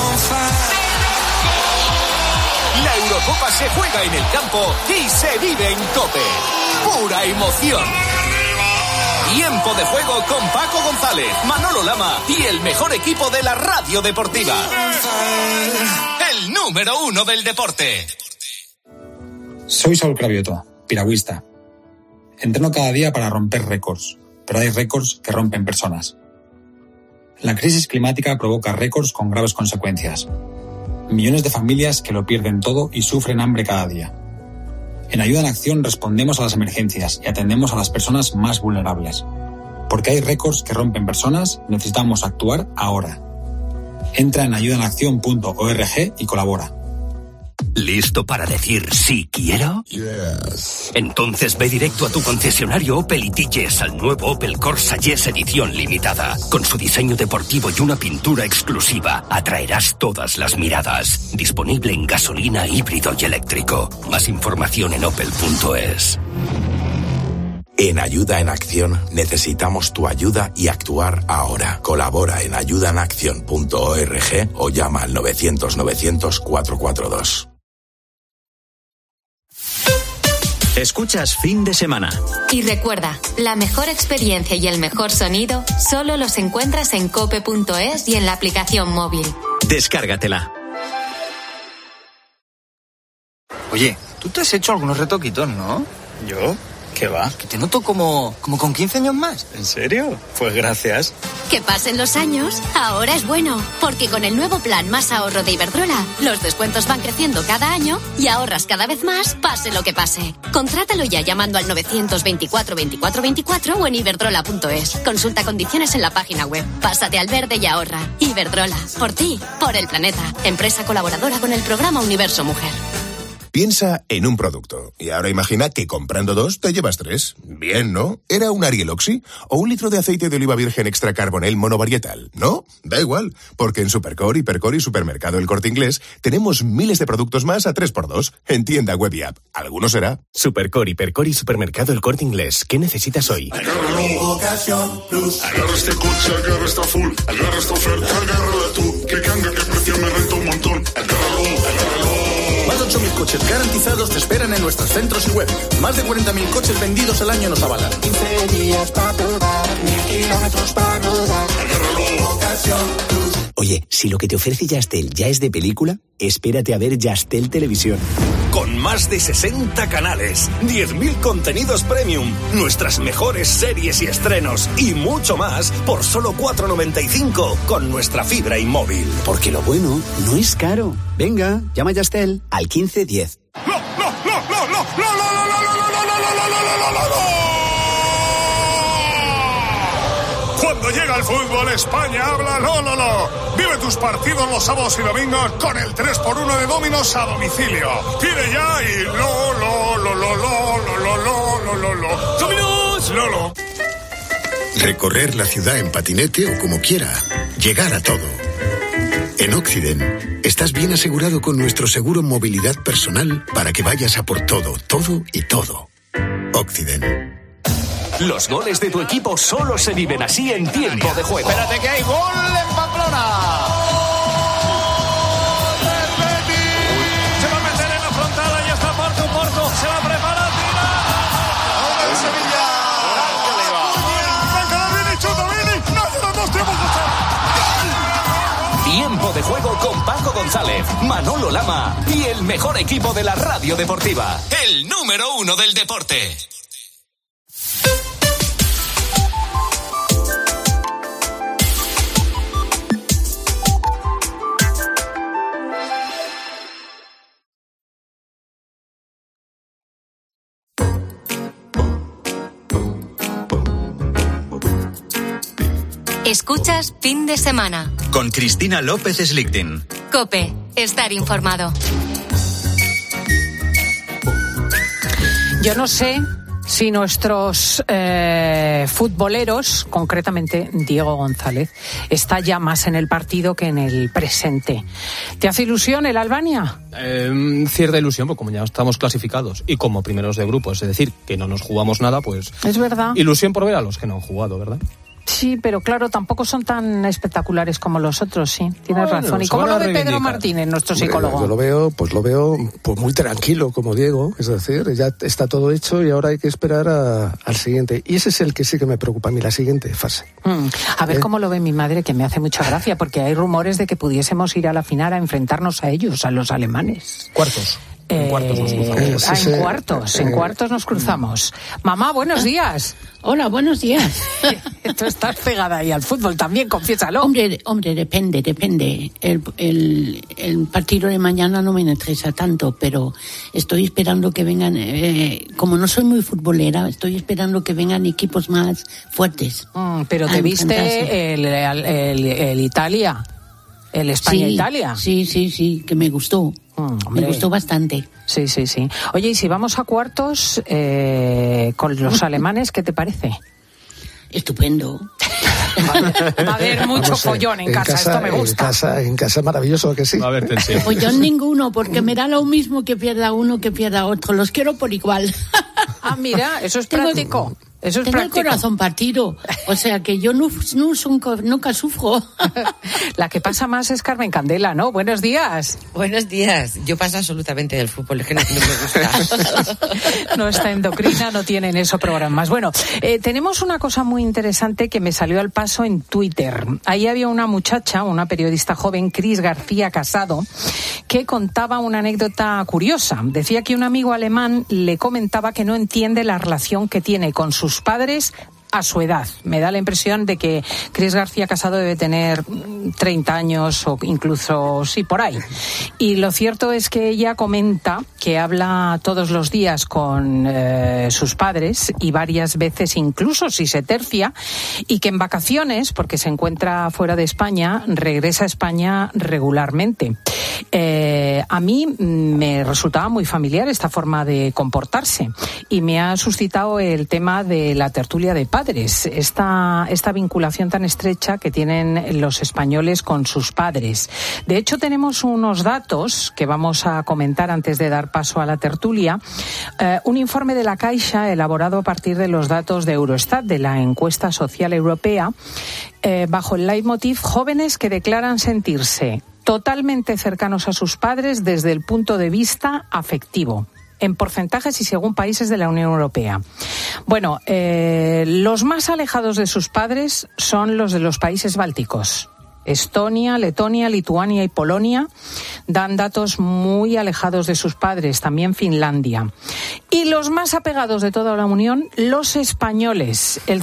[SPEAKER 16] La Eurocopa se juega en el campo y se vive en COPE. ¡Pura emoción! Tiempo de juego con Paco González, Manolo Lama y el mejor equipo de la radio deportiva. El número 1 del deporte.
[SPEAKER 17] Soy Saúl Cravioto, piragüista. Entreno cada día para romper récords, pero hay récords que rompen personas. La crisis climática provoca récords con graves consecuencias. Millones de familias que lo pierden todo y sufren hambre cada día. En Ayuda en Acción respondemos a las emergencias y atendemos a las personas más vulnerables. Porque hay récords que rompen personas, necesitamos actuar ahora. Entra en ayudaenaccion.org y colabora.
[SPEAKER 16] ¿Listo para decir sí quiero?
[SPEAKER 18] Yes.
[SPEAKER 16] Entonces ve directo a tu concesionario Opel y Yes al nuevo Opel Corsa Yes edición limitada. Con su diseño deportivo y una pintura exclusiva, atraerás todas las miradas. Disponible en gasolina, híbrido y eléctrico. Más información en opel.es.
[SPEAKER 18] En Ayuda en Acción necesitamos tu ayuda y actuar ahora. Colabora en ayudaenaccion.org o llama al 900-900-442.
[SPEAKER 7] Escuchas Fin de Semana.
[SPEAKER 8] Y recuerda, la mejor experiencia y el mejor sonido solo los encuentras en cope.es y en la aplicación móvil.
[SPEAKER 7] Descárgatela.
[SPEAKER 19] Oye, tú te has hecho algunos retoquitos, ¿no?
[SPEAKER 20] ¿Yo? ¿Qué va?
[SPEAKER 19] Que te noto como con 15 años más.
[SPEAKER 20] ¿En serio? Pues gracias.
[SPEAKER 21] Que pasen los años, ahora es bueno, porque con el nuevo plan Más Ahorro de Iberdrola, los descuentos van creciendo cada año y ahorras cada vez más, pase lo que pase. Contrátalo ya llamando al 924 24 24 o en iberdrola.es. Consulta condiciones en la página web. Pásate al verde y ahorra. Iberdrola, por ti, por el planeta. Empresa colaboradora con el programa Universo Mujer.
[SPEAKER 22] Piensa en un producto y ahora imagina que comprando 2 te llevas 3. Bien, ¿no? ¿Era un Ariel Oxy o un litro de aceite de oliva virgen extra carbonel monovarietal? ¿No? Da igual, porque en Supercore, Hipercor y Supermercado El Corte Inglés tenemos miles de productos más a 3x2 en tienda web y app. ¿Alguno será?
[SPEAKER 23] Supercore, Hipercor y Supermercado El Corte Inglés. ¿Qué necesitas hoy?
[SPEAKER 24] Agárralo, Ocasión Plus. Agarra este coche, agarra esta full. Agarra esta oferta, agárrala tú. Que cambia, que precio me renta un montón. Agárralo, agárralo.
[SPEAKER 25] Más de 8.000 coches garantizados te esperan en nuestros centros y web. Más de 40.000 coches vendidos al año nos avalan.
[SPEAKER 24] 15 días para probar, 1.000 kilómetros para rodar. Agárralo, Ocasión Plus.
[SPEAKER 23] Oye, si lo que te ofrece Yastel ya es de película, espérate a ver Yastel Televisión.
[SPEAKER 16] Con más de 60 canales, 10.000 contenidos premium, nuestras mejores series y estrenos y mucho más por solo 4,95 con nuestra fibra y móvil.
[SPEAKER 23] Porque lo bueno no es caro. Venga, llama a Yastel al 1510.
[SPEAKER 15] Cuando llega el fútbol, España habla lo. Vive tus partidos los sábados y domingos con el 3x1 de Domino's a domicilio. Pide ya y lo. ¡Domino's! ¡Lolo!
[SPEAKER 26] Recorrer la ciudad en patinete o como quiera. Llegar a todo. En Occident, estás bien asegurado con nuestro seguro movilidad personal para que vayas a por todo y todo. Occident.
[SPEAKER 16] Los goles de tu equipo solo se viven así en tiempo de juego.
[SPEAKER 15] Espérate que hay gol en Pamplona. Se va a meter en la frontal, ahí está Porto, se la prepara, tira. Ahora el Sevilla. Venga, Vini, chuta, Vini. No, lleva 2 tiempos.
[SPEAKER 16] Tiempo de juego con Paco González, Manolo Lama y el mejor equipo de la radio deportiva. El número 1 del deporte.
[SPEAKER 8] Escuchas Fin de Semana.
[SPEAKER 7] Con Cristina López Slichting.
[SPEAKER 8] COPE. Estar informado.
[SPEAKER 1] Yo no sé si nuestros futboleros, concretamente Diego González, está ya más en el partido que en el presente. ¿Te hace ilusión el Albania?
[SPEAKER 2] Cierta ilusión, porque como ya estamos clasificados y como primeros de grupo, es decir, que no nos jugamos nada, pues...
[SPEAKER 1] Es verdad.
[SPEAKER 2] Ilusión por ver a los que no han jugado, ¿verdad?
[SPEAKER 1] Sí, pero claro, tampoco son tan espectaculares como los otros, sí. Tienes razón. ¿Y cómo lo ve Pedro Martínez, nuestro psicólogo?
[SPEAKER 3] Yo lo veo pues muy tranquilo, como Diego, es decir, ya está todo hecho y ahora hay que esperar al siguiente. Y ese es el que sí que me preocupa a mí, la siguiente fase.
[SPEAKER 1] A ver cómo lo ve mi madre, que me hace mucha gracia, porque hay rumores de que pudiésemos ir a la final a enfrentarnos a ellos, a los alemanes.
[SPEAKER 2] Cuartos. En cuartos nos cruzamos.
[SPEAKER 1] En cuartos nos cruzamos. Mamá, buenos días.
[SPEAKER 5] Hola, buenos días.
[SPEAKER 1] Tú estás pegada ahí al fútbol también, confiésalo.
[SPEAKER 5] Hombre, depende. El partido de mañana no me interesa tanto, pero estoy esperando que vengan, como no soy muy futbolera, estoy esperando que vengan equipos más fuertes.
[SPEAKER 1] Pero te viste el Italia, el España-Italia.
[SPEAKER 5] Sí, que me gustó. Me gustó bastante.
[SPEAKER 1] Sí. Oye, y si vamos a cuartos con los alemanes, ¿qué te parece?
[SPEAKER 5] Estupendo.
[SPEAKER 1] Va a haber mucho follón en casa, esto me gusta.
[SPEAKER 3] En casa maravilloso, que sí.
[SPEAKER 2] Va a haber tensión.
[SPEAKER 5] Follón ninguno, porque me da lo mismo que pierda uno que pierda otro. Los quiero por igual.
[SPEAKER 1] Ah, mira, eso es práctico. Eso es
[SPEAKER 5] Tengo
[SPEAKER 1] práctico.
[SPEAKER 5] el corazón partido, o sea que yo nunca sufro.
[SPEAKER 1] La que pasa más es Carmen Candela, ¿no? Buenos días.
[SPEAKER 6] Buenos días. Yo paso absolutamente del fútbol, es que no me gusta.
[SPEAKER 1] No está endocrina, no tienen eso programas. Bueno, tenemos una cosa muy interesante que me salió al paso en Twitter. Ahí había una muchacha, una periodista joven, Cris García Casado, que contaba una anécdota curiosa. Decía que un amigo alemán le comentaba que no entiende la relación que tiene con sus padres a su edad. Me da la impresión de que Cris García Casado debe tener 30 años o incluso, sí, por ahí. Y lo cierto es que ella comenta que habla todos los días con sus padres y varias veces incluso si se tercia, y que en vacaciones, porque se encuentra fuera de España, regresa a España regularmente. A mí me resultaba muy familiar esta forma de comportarse y me ha suscitado el tema de la tertulia de padres, esta vinculación tan estrecha que tienen los españoles con sus padres. De hecho, tenemos unos datos que vamos a comentar antes de dar paso a la tertulia. Un informe de la Caixa elaborado a partir de los datos de Eurostat, de la encuesta social europea, bajo el leitmotiv jóvenes que declaran sentirse totalmente cercanos a sus padres desde el punto de vista afectivo, en porcentajes y según países de la Unión Europea. Bueno, los más alejados de sus padres son los de los países bálticos. Estonia, Letonia, Lituania y Polonia dan datos muy alejados de sus padres, también Finlandia. Y los más apegados de toda la Unión, los españoles. El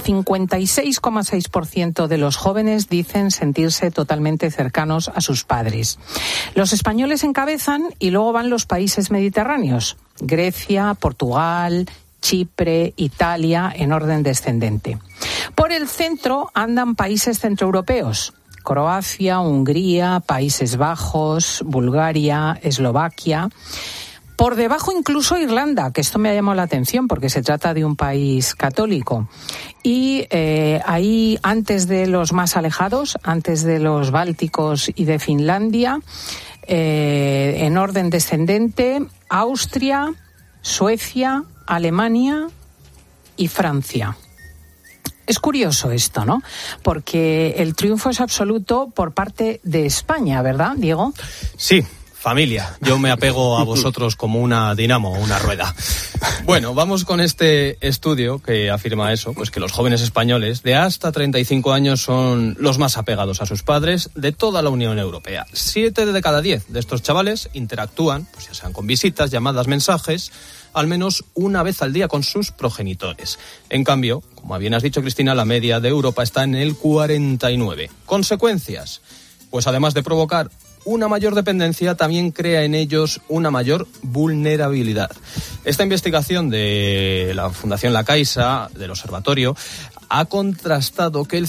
[SPEAKER 1] 56,6% de los jóvenes dicen sentirse totalmente cercanos a sus padres. Los españoles encabezan y luego van los países mediterráneos: Grecia, Portugal, Chipre, Italia, en orden descendente. Por el centro andan países centroeuropeos: Croacia, Hungría, Países Bajos, Bulgaria, Eslovaquia. Por debajo incluso Irlanda, que esto me ha llamado la atención porque se trata de un país católico. Y ahí, antes de los más alejados, antes de los bálticos y de Finlandia, en orden descendente, Austria, Suecia, Alemania y Francia. Es curioso esto, ¿no? Porque el triunfo es absoluto por parte de España, ¿verdad, Diego?
[SPEAKER 2] Sí. Familia, yo me apego a vosotros como una dinamo, una rueda. Bueno, vamos con este estudio que afirma eso, pues que los jóvenes españoles de hasta 35 años son los más apegados a sus padres de toda la Unión Europea. 7 de cada 10 de estos chavales interactúan, pues ya sean con visitas, llamadas, mensajes, al menos una vez al día con sus progenitores. En cambio, como bien has dicho, Cristina, la media de Europa está en el 49. ¿Consecuencias? Pues además de provocar una mayor dependencia, también crea en ellos una mayor vulnerabilidad. Esta investigación de la Fundación La Caixa, del Observatorio, ha contrastado que el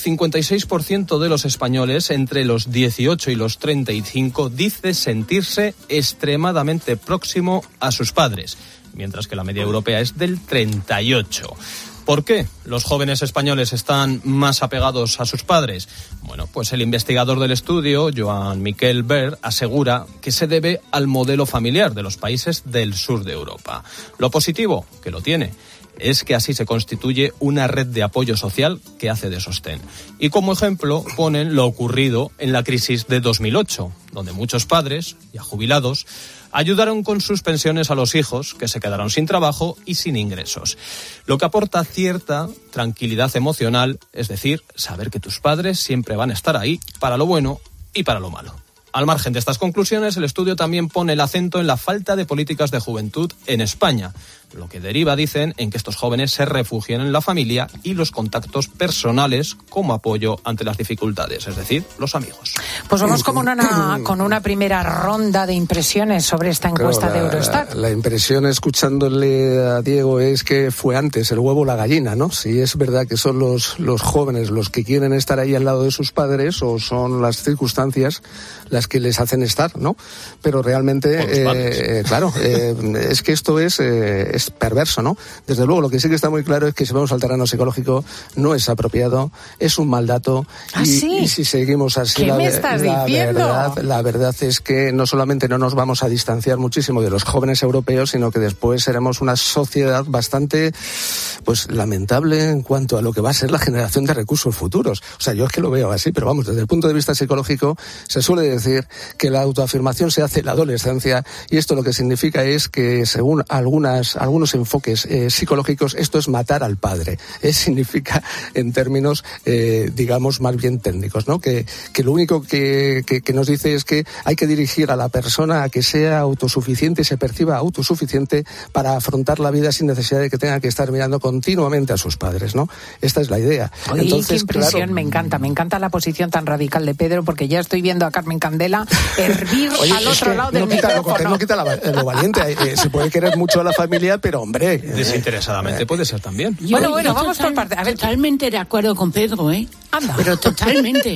[SPEAKER 2] 56% de los españoles entre los 18 y los 35 dice sentirse extremadamente próximo a sus padres, mientras que la media europea es del 38%. ¿Por qué los jóvenes españoles están más apegados a sus padres? Bueno, pues el investigador del estudio, Joan Miquel Ver, asegura que se debe al modelo familiar de los países del sur de Europa. Lo positivo, que lo tiene, es que así se constituye una red de apoyo social que hace de sostén. Y como ejemplo ponen lo ocurrido en la crisis de 2008, donde muchos padres, ya jubilados, ayudaron con sus pensiones a los hijos que se quedaron sin trabajo y sin ingresos. Lo que aporta cierta tranquilidad emocional, es decir, saber que tus padres siempre van a estar ahí para lo bueno y para lo malo. Al margen de estas conclusiones, el estudio también pone el acento en la falta de políticas de juventud en España, lo que deriva, dicen, en que estos jóvenes se refugien en la familia y los contactos personales como apoyo ante las dificultades, es decir, los amigos.
[SPEAKER 1] Pues vamos con una primera ronda de impresiones sobre esta encuesta de Eurostat.
[SPEAKER 3] La impresión, escuchándole a Diego, es que fue antes el huevo o la gallina, ¿no? Si es verdad que son los jóvenes los que quieren estar ahí al lado de sus padres, o son las circunstancias las que les hacen estar, ¿no? Pero realmente, claro, es que esto es perverso, ¿no? Desde luego, lo que sí que está muy claro es que si vamos al terreno psicológico no es apropiado, es un mal dato. Y si seguimos así,
[SPEAKER 1] ¿qué me estás diciendo?
[SPEAKER 3] La verdad es que no solamente no nos vamos a distanciar muchísimo de los jóvenes europeos, sino que después seremos una sociedad bastante, pues, lamentable en cuanto a lo que va a ser la generación de recursos futuros. O sea, yo es que lo veo así, pero vamos, desde el punto de vista psicológico, se suele decir que la autoafirmación se hace en la adolescencia, y esto lo que significa es que, según algunos enfoques psicológicos, esto es matar al padre. Significa, en términos, digamos, más bien técnicos, ¿no? Que lo único que nos dice es que hay que dirigir a la persona a que sea autosuficiente, se perciba autosuficiente para afrontar la vida sin necesidad de que tenga que estar mirando continuamente a sus padres, ¿no? Esta es la idea.
[SPEAKER 1] Oye, entonces, qué impresión, claro, me encanta la posición tan radical de Pedro, porque ya estoy viendo a Carmen Candela hervir al otro lado del micrófono.
[SPEAKER 3] No quita lo valiente. Se puede querer mucho a la familia, pero hombre,
[SPEAKER 2] desinteresadamente puede ser también.
[SPEAKER 1] Bueno, vamos por partes.
[SPEAKER 5] Totalmente de acuerdo con Pedro, ¿eh?
[SPEAKER 1] Anda.
[SPEAKER 5] Pero totalmente.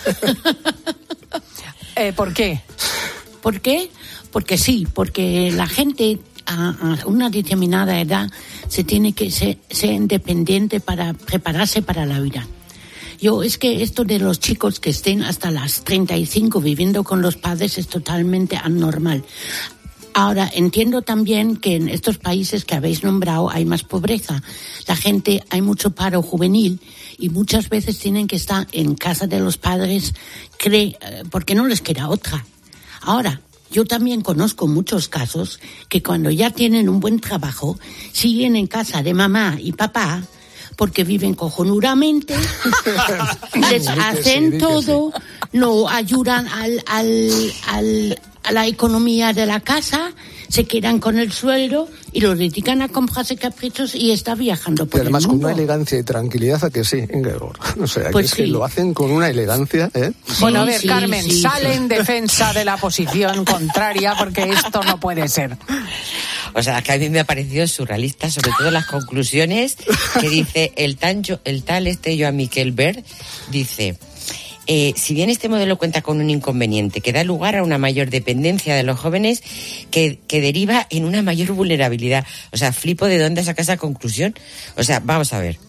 [SPEAKER 1] ¿Por qué?
[SPEAKER 5] ¿Por qué? Porque sí, porque la gente a una determinada edad se tiene que ser independiente para prepararse para la vida. Es que esto de los chicos que estén hasta las 35 viviendo con los padres es totalmente anormal. Ahora, entiendo también que en estos países que habéis nombrado hay más pobreza. Hay mucho paro juvenil y muchas veces tienen que estar en casa de los padres porque no les queda otra. Ahora, yo también conozco muchos casos que cuando ya tienen un buen trabajo siguen en casa de mamá y papá porque viven cojonudamente, les hacen todo, no ayudan a la economía de la casa, se quedan con el sueldo y lo dedican a comprarse caprichos y está viajando por el mundo.
[SPEAKER 3] Y además con una elegancia y tranquilidad, a que sí, Ingeborg. O sea, pues que lo hacen con una elegancia, ¿eh?
[SPEAKER 1] Bueno, a ver, Carmen, sale en defensa de la posición contraria, porque esto no puede ser.
[SPEAKER 6] O sea, que a mí me ha parecido surrealista, sobre todo las conclusiones que dice el tal Joan Miquel Ver, dice: si bien este modelo cuenta con un inconveniente que da lugar a una mayor dependencia de los jóvenes que deriva en una mayor vulnerabilidad. O sea, flipo de dónde saca esa conclusión. O sea, vamos a ver.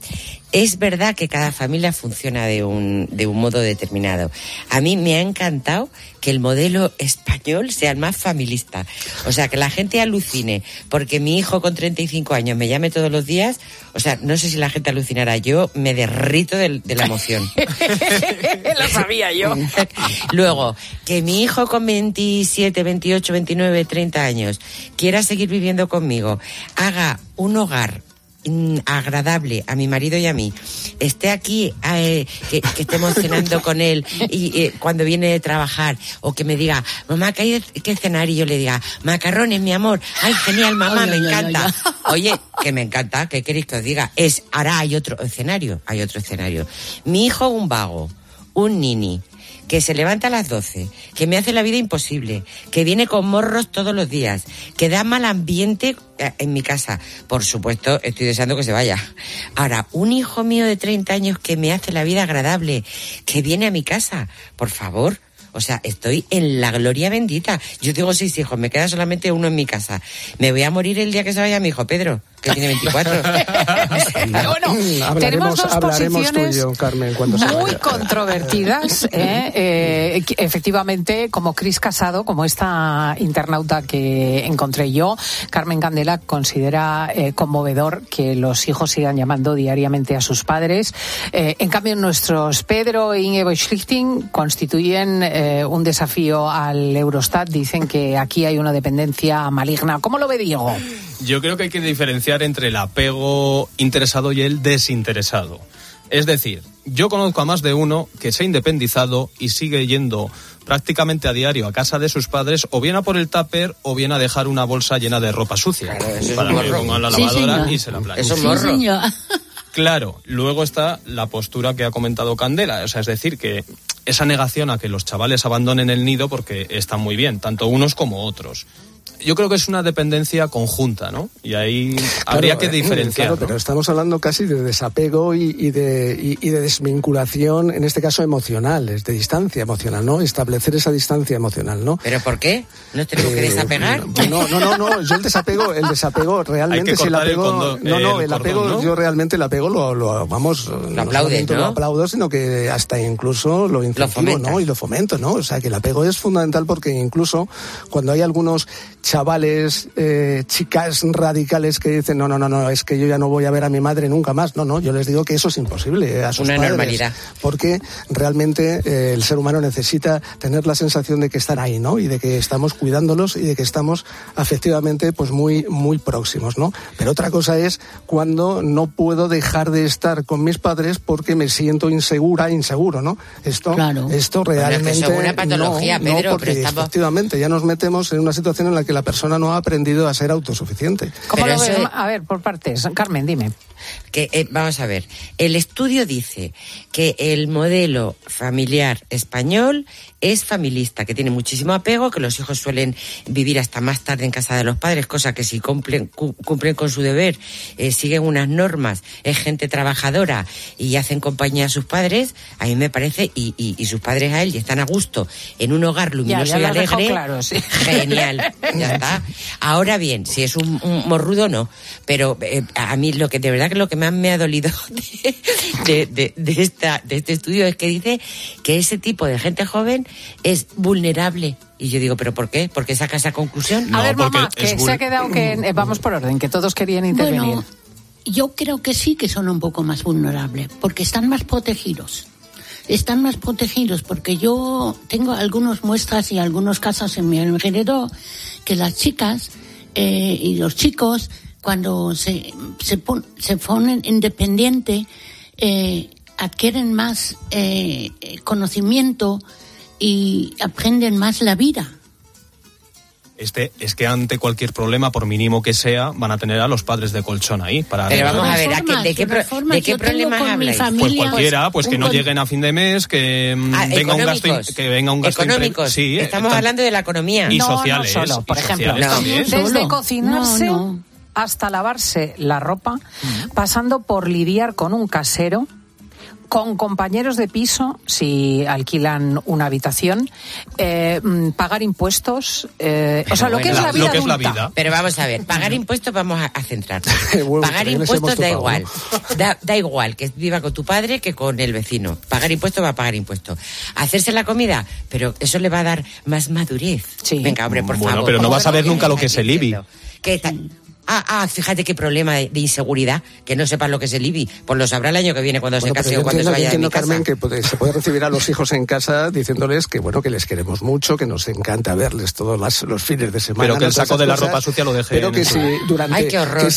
[SPEAKER 6] Es verdad que cada familia funciona de un modo determinado. A mí me ha encantado que el modelo español sea el más familista. O sea, que la gente alucine porque mi hijo con 35 años me llame todos los días. O sea, no sé si la gente alucinará. Yo me derrito de la emoción.
[SPEAKER 1] Lo sabía yo.
[SPEAKER 6] Luego, que mi hijo con 27, 28, 29, 30 años quiera seguir viviendo conmigo, haga un hogar agradable a mi marido y a mí, esté aquí, que estemos cenando con él y cuando viene de trabajar, o que me diga, mamá, ¿qué hay que cenar? Y yo le diga, macarrones, mi amor. Ay, genial, mamá, me encanta. Oye, que me encanta, ¿qué queréis que os diga? Ahora hay otro escenario. Mi hijo, un vago, un nini, que se levanta a las 12, que me hace la vida imposible, que viene con morros todos los días, que da mal ambiente en mi casa. Por supuesto, estoy deseando que se vaya. Ahora, un hijo mío de 30 años que me hace la vida agradable, que viene a mi casa, por favor. O sea, estoy en la gloria bendita. Yo tengo 6 hijos, me queda solamente uno en mi casa. Me voy a morir el día que se vaya mi hijo Pedro, que tiene 24.
[SPEAKER 1] Bueno, tenemos dos posiciones
[SPEAKER 3] tú y yo, Carmen, cuando
[SPEAKER 1] muy controvertidas. Efectivamente, como Cris Casado, como esta internauta que encontré yo, Carmen Candela considera conmovedor que los hijos sigan llamando diariamente a sus padres. En cambio, nuestros Pedro e Ingeborg Schlichting constituyen un desafío al Eurostat. Dicen que aquí hay una dependencia maligna. ¿Cómo lo ve Diego?
[SPEAKER 2] Yo creo que hay que diferenciar entre el apego interesado y el desinteresado. Es decir, yo conozco a más de uno que se ha independizado y sigue yendo prácticamente a diario a casa de sus padres, o bien a por el tupper o bien a dejar una bolsa llena de ropa sucia. Claro, para que pongan la lavadora y se la planchen.
[SPEAKER 6] Eso es morro.
[SPEAKER 2] Claro, luego está la postura que ha comentado Candela, o sea, es decir, que esa negación a que los chavales abandonen el nido porque están muy bien, tanto unos como otros. Yo creo que es una dependencia conjunta, ¿no? Y ahí habría que diferenciar.
[SPEAKER 3] Claro, pero estamos hablando casi de desapego y de desvinculación, en este caso emocional, de distancia emocional, ¿no? Establecer esa distancia emocional, ¿no?
[SPEAKER 6] ¿Pero por qué? ¿No tenemos que desapegar?
[SPEAKER 3] No, yo el desapego realmente, si el apego... el apego, ¿no? Yo realmente el apego lo
[SPEAKER 6] aplaudes, ¿no?
[SPEAKER 3] Lo aplaudo, sino que hasta incluso lo incentivo, ¿no? Y lo fomento, ¿no? O sea, que el apego es fundamental porque incluso cuando hay algunos chavales, chicas radicales que dicen no, es que yo ya no voy a ver a mi madre nunca más. No, yo les digo que eso es imposible a sus padres. Una normalidad. Porque realmente el ser humano necesita tener la sensación de que están ahí, ¿no? Y de que estamos cuidándolos y de que estamos afectivamente pues muy, muy próximos, ¿no? Pero otra cosa es cuando no puedo dejar de estar con mis padres porque me siento inseguro, ¿no? Esto realmente
[SPEAKER 6] es una patología,
[SPEAKER 3] no,
[SPEAKER 6] Pedro,
[SPEAKER 3] porque
[SPEAKER 6] pero
[SPEAKER 3] efectivamente ya nos metemos en una situación en la que la persona no ha aprendido a ser autosuficiente.
[SPEAKER 1] ¿Cómo lo ves? A ver, por partes. Carmen, dime.
[SPEAKER 6] Vamos a ver. El estudio dice que el modelo familiar español es familista, que tiene muchísimo apego, que los hijos suelen vivir hasta más tarde en casa de los padres, cosa que si cumplen con su deber, siguen unas normas, es gente trabajadora y hacen compañía a sus padres, a mí me parece, y sus padres a él, y están a gusto en un hogar luminoso y alegre.
[SPEAKER 1] Claro, sí.
[SPEAKER 6] Genial, ya está. Ahora bien, si es un morrudo, no. Pero a mí lo que de verdad que lo que más me ha dolido de este estudio es que dice que ese tipo de gente joven es vulnerable. Y yo digo, ¿pero por qué? ¿Por qué saca esa conclusión?
[SPEAKER 1] A ver, mamá, que se ha quedado que... vamos por orden, que todos querían intervenir.
[SPEAKER 5] Bueno, yo creo que sí que son un poco más vulnerables, porque están más protegidos. Están más protegidos porque yo tengo algunas muestras y algunos casos en mi alrededor que las chicas y los chicos, cuando se ponen independientes, adquieren más conocimiento y aprenden más la vida.
[SPEAKER 2] Es que ante cualquier problema, por mínimo que sea, van a tener a los padres de colchón ahí.
[SPEAKER 6] Pero vamos a ver, ¿de qué problemas habláis?
[SPEAKER 2] Pues cualquiera, pues que no lleguen a fin de mes, que venga un gasto
[SPEAKER 6] económicos.
[SPEAKER 2] Sí,
[SPEAKER 6] estamos hablando de la economía.
[SPEAKER 2] Y sociales.
[SPEAKER 1] No solo, por ejemplo, desde cocinarse hasta lavarse la ropa, pasando por lidiar con un casero, con compañeros de piso, si alquilan una habitación, pagar impuestos, o sea, lo que es la vida adulta.
[SPEAKER 6] Pero vamos a ver, pagar impuestos vamos a centrarnos. Pagar impuestos da igual. Da igual que viva con tu padre que con el vecino. Pagar impuestos va a pagar impuestos. Hacerse la comida, pero eso le va a dar más madurez. Sí. Venga, hombre, por favor.
[SPEAKER 2] Pero no vas a ver nunca lo que es el IBI.
[SPEAKER 6] ¿Qué tal? Fíjate qué problema de inseguridad, que no sepas lo que es el IBI. Pues lo sabrá el año que viene cuando se case o cuando se vaya de mi casa.
[SPEAKER 3] Carmen, que se puede recibir a los hijos en casa diciéndoles que bueno, que les queremos mucho, que nos encanta verles todos los fines de semana.
[SPEAKER 2] Pero que el saco de la ropa sucia lo deje.
[SPEAKER 3] Pero que si durante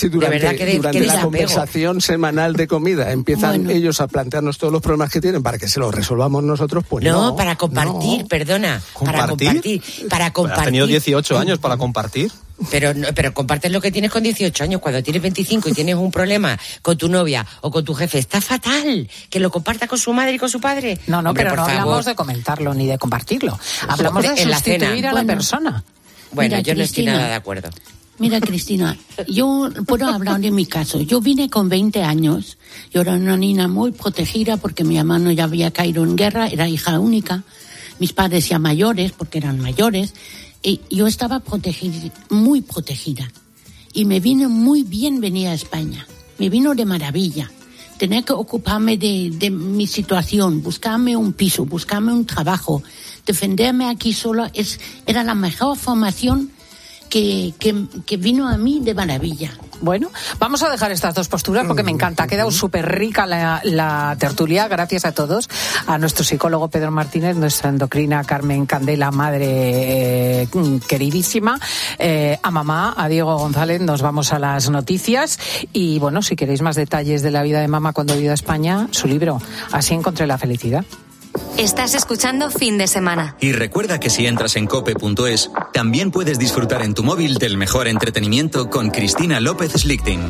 [SPEAKER 3] la conversación semanal de comida empiezan ellos a plantearnos todos los problemas que tienen para que se los resolvamos nosotros, pues
[SPEAKER 6] no. Para compartir, perdona.
[SPEAKER 2] ¿Compartir?
[SPEAKER 6] Para compartir.
[SPEAKER 2] ¿Has tenido 18 años para compartir?
[SPEAKER 6] Pero compartes lo que tienes con 18 años. Cuando tienes 25 y tienes un problema con tu novia o con tu jefe, está fatal que lo comparta con su madre y con su padre.
[SPEAKER 1] No, hombre, pero no hablamos de comentarlo ni de compartirlo. Hablamos de sustituir a la persona.
[SPEAKER 6] Bueno, yo no estoy nada de acuerdo.
[SPEAKER 5] Mira, Cristina, yo puedo hablar de mi caso. Yo vine con 20 años. Yo era una niña muy protegida porque mi hermano ya había caído en guerra, era hija única. Mis padres ya mayores, porque eran mayores. Y yo estaba protegida, muy protegida. Y me vino muy bien venir a España. Me vino de maravilla. Tenía que ocuparme de mi situación, buscarme un piso, buscarme un trabajo. Defenderme aquí sola era la mejor formación que vino a mí de maravilla.
[SPEAKER 1] Bueno, vamos a dejar estas dos posturas porque me encanta. Ha quedado súper rica la tertulia. Gracias a todos. A nuestro psicólogo Pedro Martínez, nuestra endocrina Carmen Candela, madre queridísima. A mamá, a Diego González. Nos vamos a las noticias. Y bueno, si queréis más detalles de la vida de mamá cuando vivió a España, su libro, Así encontré la felicidad.
[SPEAKER 8] Estás escuchando Fin de Semana.
[SPEAKER 7] Y recuerda que si entras en cope.es, también puedes disfrutar en tu móvil del mejor entretenimiento con Cristina López Slichting.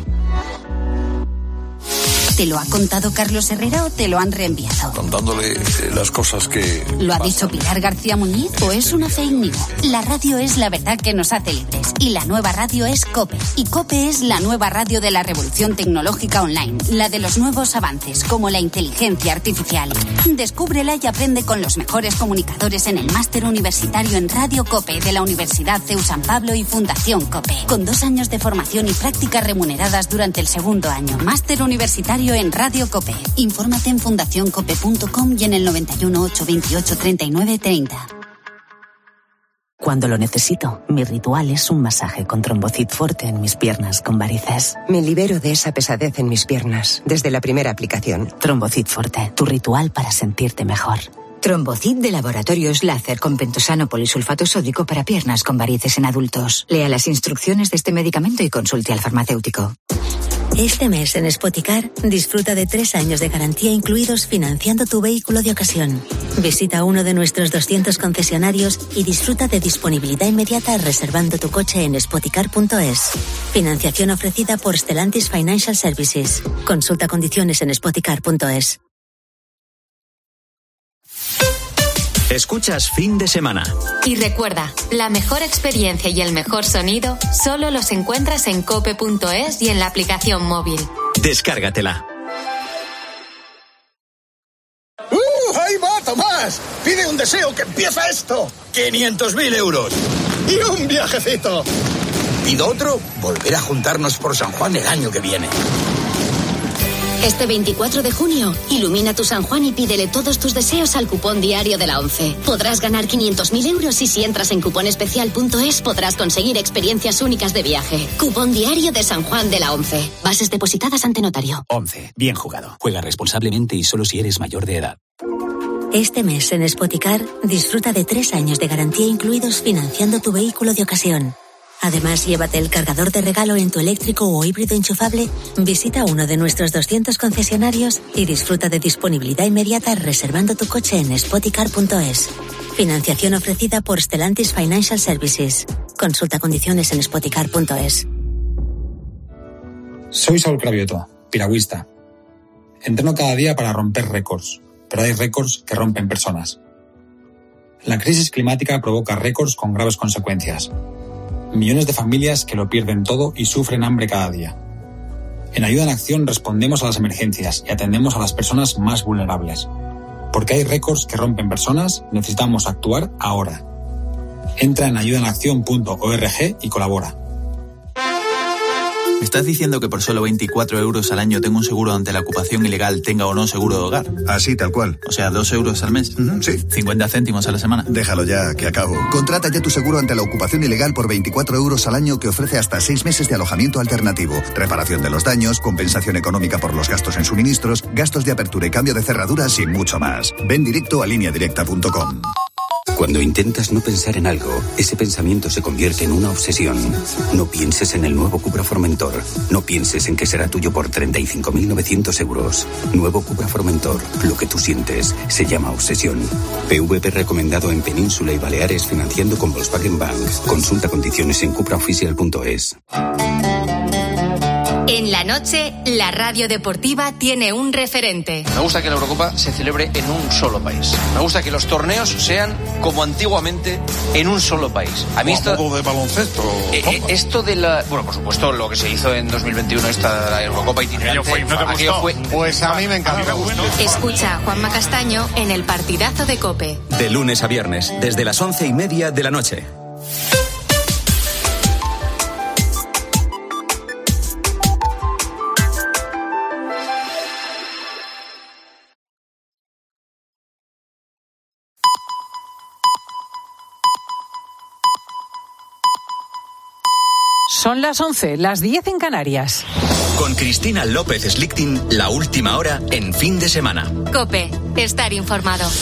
[SPEAKER 4] ¿Te lo ha contado Carlos Herrera o te lo han reenviado?
[SPEAKER 24] Contándole las cosas que...
[SPEAKER 4] ¿Lo ha dicho Pilar García Muñiz o es una fake news? La radio es la verdad que nos hace libres y la nueva radio es COPE. Y COPE es la nueva radio de la revolución tecnológica online, la de los nuevos avances como la inteligencia artificial. Descúbrela y aprende con los mejores comunicadores en el máster universitario en Radio COPE de la Universidad CEU San Pablo y Fundación COPE. Con 2 años de formación y prácticas remuneradas durante el segundo año. Máster universitario en Radio COPE. Infórmate en fundacioncope.com y en el 91 828 39 30.
[SPEAKER 9] Cuando lo necesito, mi ritual es un masaje con Trombocid Forte en mis piernas con varices.
[SPEAKER 10] Me libero de esa pesadez en mis piernas desde la primera aplicación.
[SPEAKER 9] Trombocid Forte, tu ritual para sentirte mejor.
[SPEAKER 10] Trombocid de Laboratorios Láser con pentosano polisulfato sódico para piernas con varices en adultos. Lea las instrucciones de este medicamento y consulte al farmacéutico.
[SPEAKER 11] Este mes en Spoticar disfruta de 3 años de garantía incluidos financiando tu vehículo de ocasión. Visita uno de nuestros 200 concesionarios y disfruta de disponibilidad inmediata reservando tu coche en spoticar.es. Financiación ofrecida por Stellantis Financial Services. Consulta condiciones en spoticar.es.
[SPEAKER 7] Escuchas Fin de Semana.
[SPEAKER 8] Y recuerda, la mejor experiencia y el mejor sonido solo los encuentras en cope.es y en la aplicación móvil.
[SPEAKER 7] Descárgatela.
[SPEAKER 25] ¡Ahí va, Tomás! Pide un deseo que empieza esto. 500.000 euros. Y un viajecito. Pido otro, volver a juntarnos por San Juan el año que viene.
[SPEAKER 21] Este 24 de junio, ilumina tu San Juan y pídele todos tus deseos al cupón diario de la ONCE. Podrás ganar 500.000 euros y si entras en cuponespecial.es podrás conseguir experiencias únicas de viaje. Cupón diario de San Juan de la ONCE. Bases depositadas ante notario.
[SPEAKER 23] ONCE. Bien jugado. Juega responsablemente y solo si eres mayor de edad.
[SPEAKER 11] Este mes en Spoticar disfruta de 3 años de garantía incluidos financiando tu vehículo de ocasión. Además, llévate el cargador de regalo en tu eléctrico o híbrido enchufable, visita uno de nuestros 200 concesionarios y disfruta de disponibilidad inmediata reservando tu coche en spoticar.es. Financiación ofrecida por Stellantis Financial Services. Consulta condiciones en spoticar.es.
[SPEAKER 17] Soy Saúl Cravioto, piragüista. Entreno cada día para romper récords, pero hay récords que rompen personas. La crisis climática provoca récords con graves consecuencias. Millones de familias que lo pierden todo y sufren hambre cada día. En Ayuda en Acción respondemos a las emergencias y atendemos a las personas más vulnerables. Porque hay récords que rompen personas, necesitamos actuar ahora. Entra en ayudaenaccion.org y colabora.
[SPEAKER 12] ¿Me estás diciendo que por solo 24 euros al año tengo un seguro ante la ocupación ilegal, tenga o no seguro de hogar?
[SPEAKER 13] Así, tal cual.
[SPEAKER 12] O sea, 2 euros al mes.
[SPEAKER 13] Sí.
[SPEAKER 12] 50 céntimos a la semana.
[SPEAKER 13] Déjalo ya, que acabo. Contrata ya tu seguro ante la ocupación ilegal por 24 euros al año que ofrece hasta 6 meses de alojamiento alternativo, reparación de los daños, compensación económica por los gastos en suministros, gastos de apertura y cambio de cerraduras y mucho más. Ven directo a lineadirecta.com.
[SPEAKER 14] Cuando intentas no pensar en algo, ese pensamiento se convierte en una obsesión. No pienses en el nuevo Cupra Formentor. No pienses en que será tuyo por 35.900 euros. Nuevo Cupra Formentor. Lo que tú sientes se llama obsesión. PVP recomendado en Península y Baleares financiando con Volkswagen Bank. Consulta condiciones en cupraoficial.es.
[SPEAKER 8] En la noche, la radio deportiva tiene un referente.
[SPEAKER 18] Me gusta que la Eurocopa se celebre en un solo país. Me gusta que los torneos sean como antiguamente en un solo país. A mí esto
[SPEAKER 24] de baloncesto.
[SPEAKER 18] Esto de la, bueno, por supuesto, lo que se hizo en 2021 esta Eurocopa itinerante.
[SPEAKER 24] ¿No te gustó? Pues a mí me encantó.
[SPEAKER 8] Escucha a Juanma Castaño en el partidazo de COPE.
[SPEAKER 7] De lunes a viernes, desde las 11:30 de la noche.
[SPEAKER 1] Son las 11, las 10 en Canarias.
[SPEAKER 7] Con Cristina López Slichting, la última hora en fin de semana.
[SPEAKER 8] COPE, estar informado.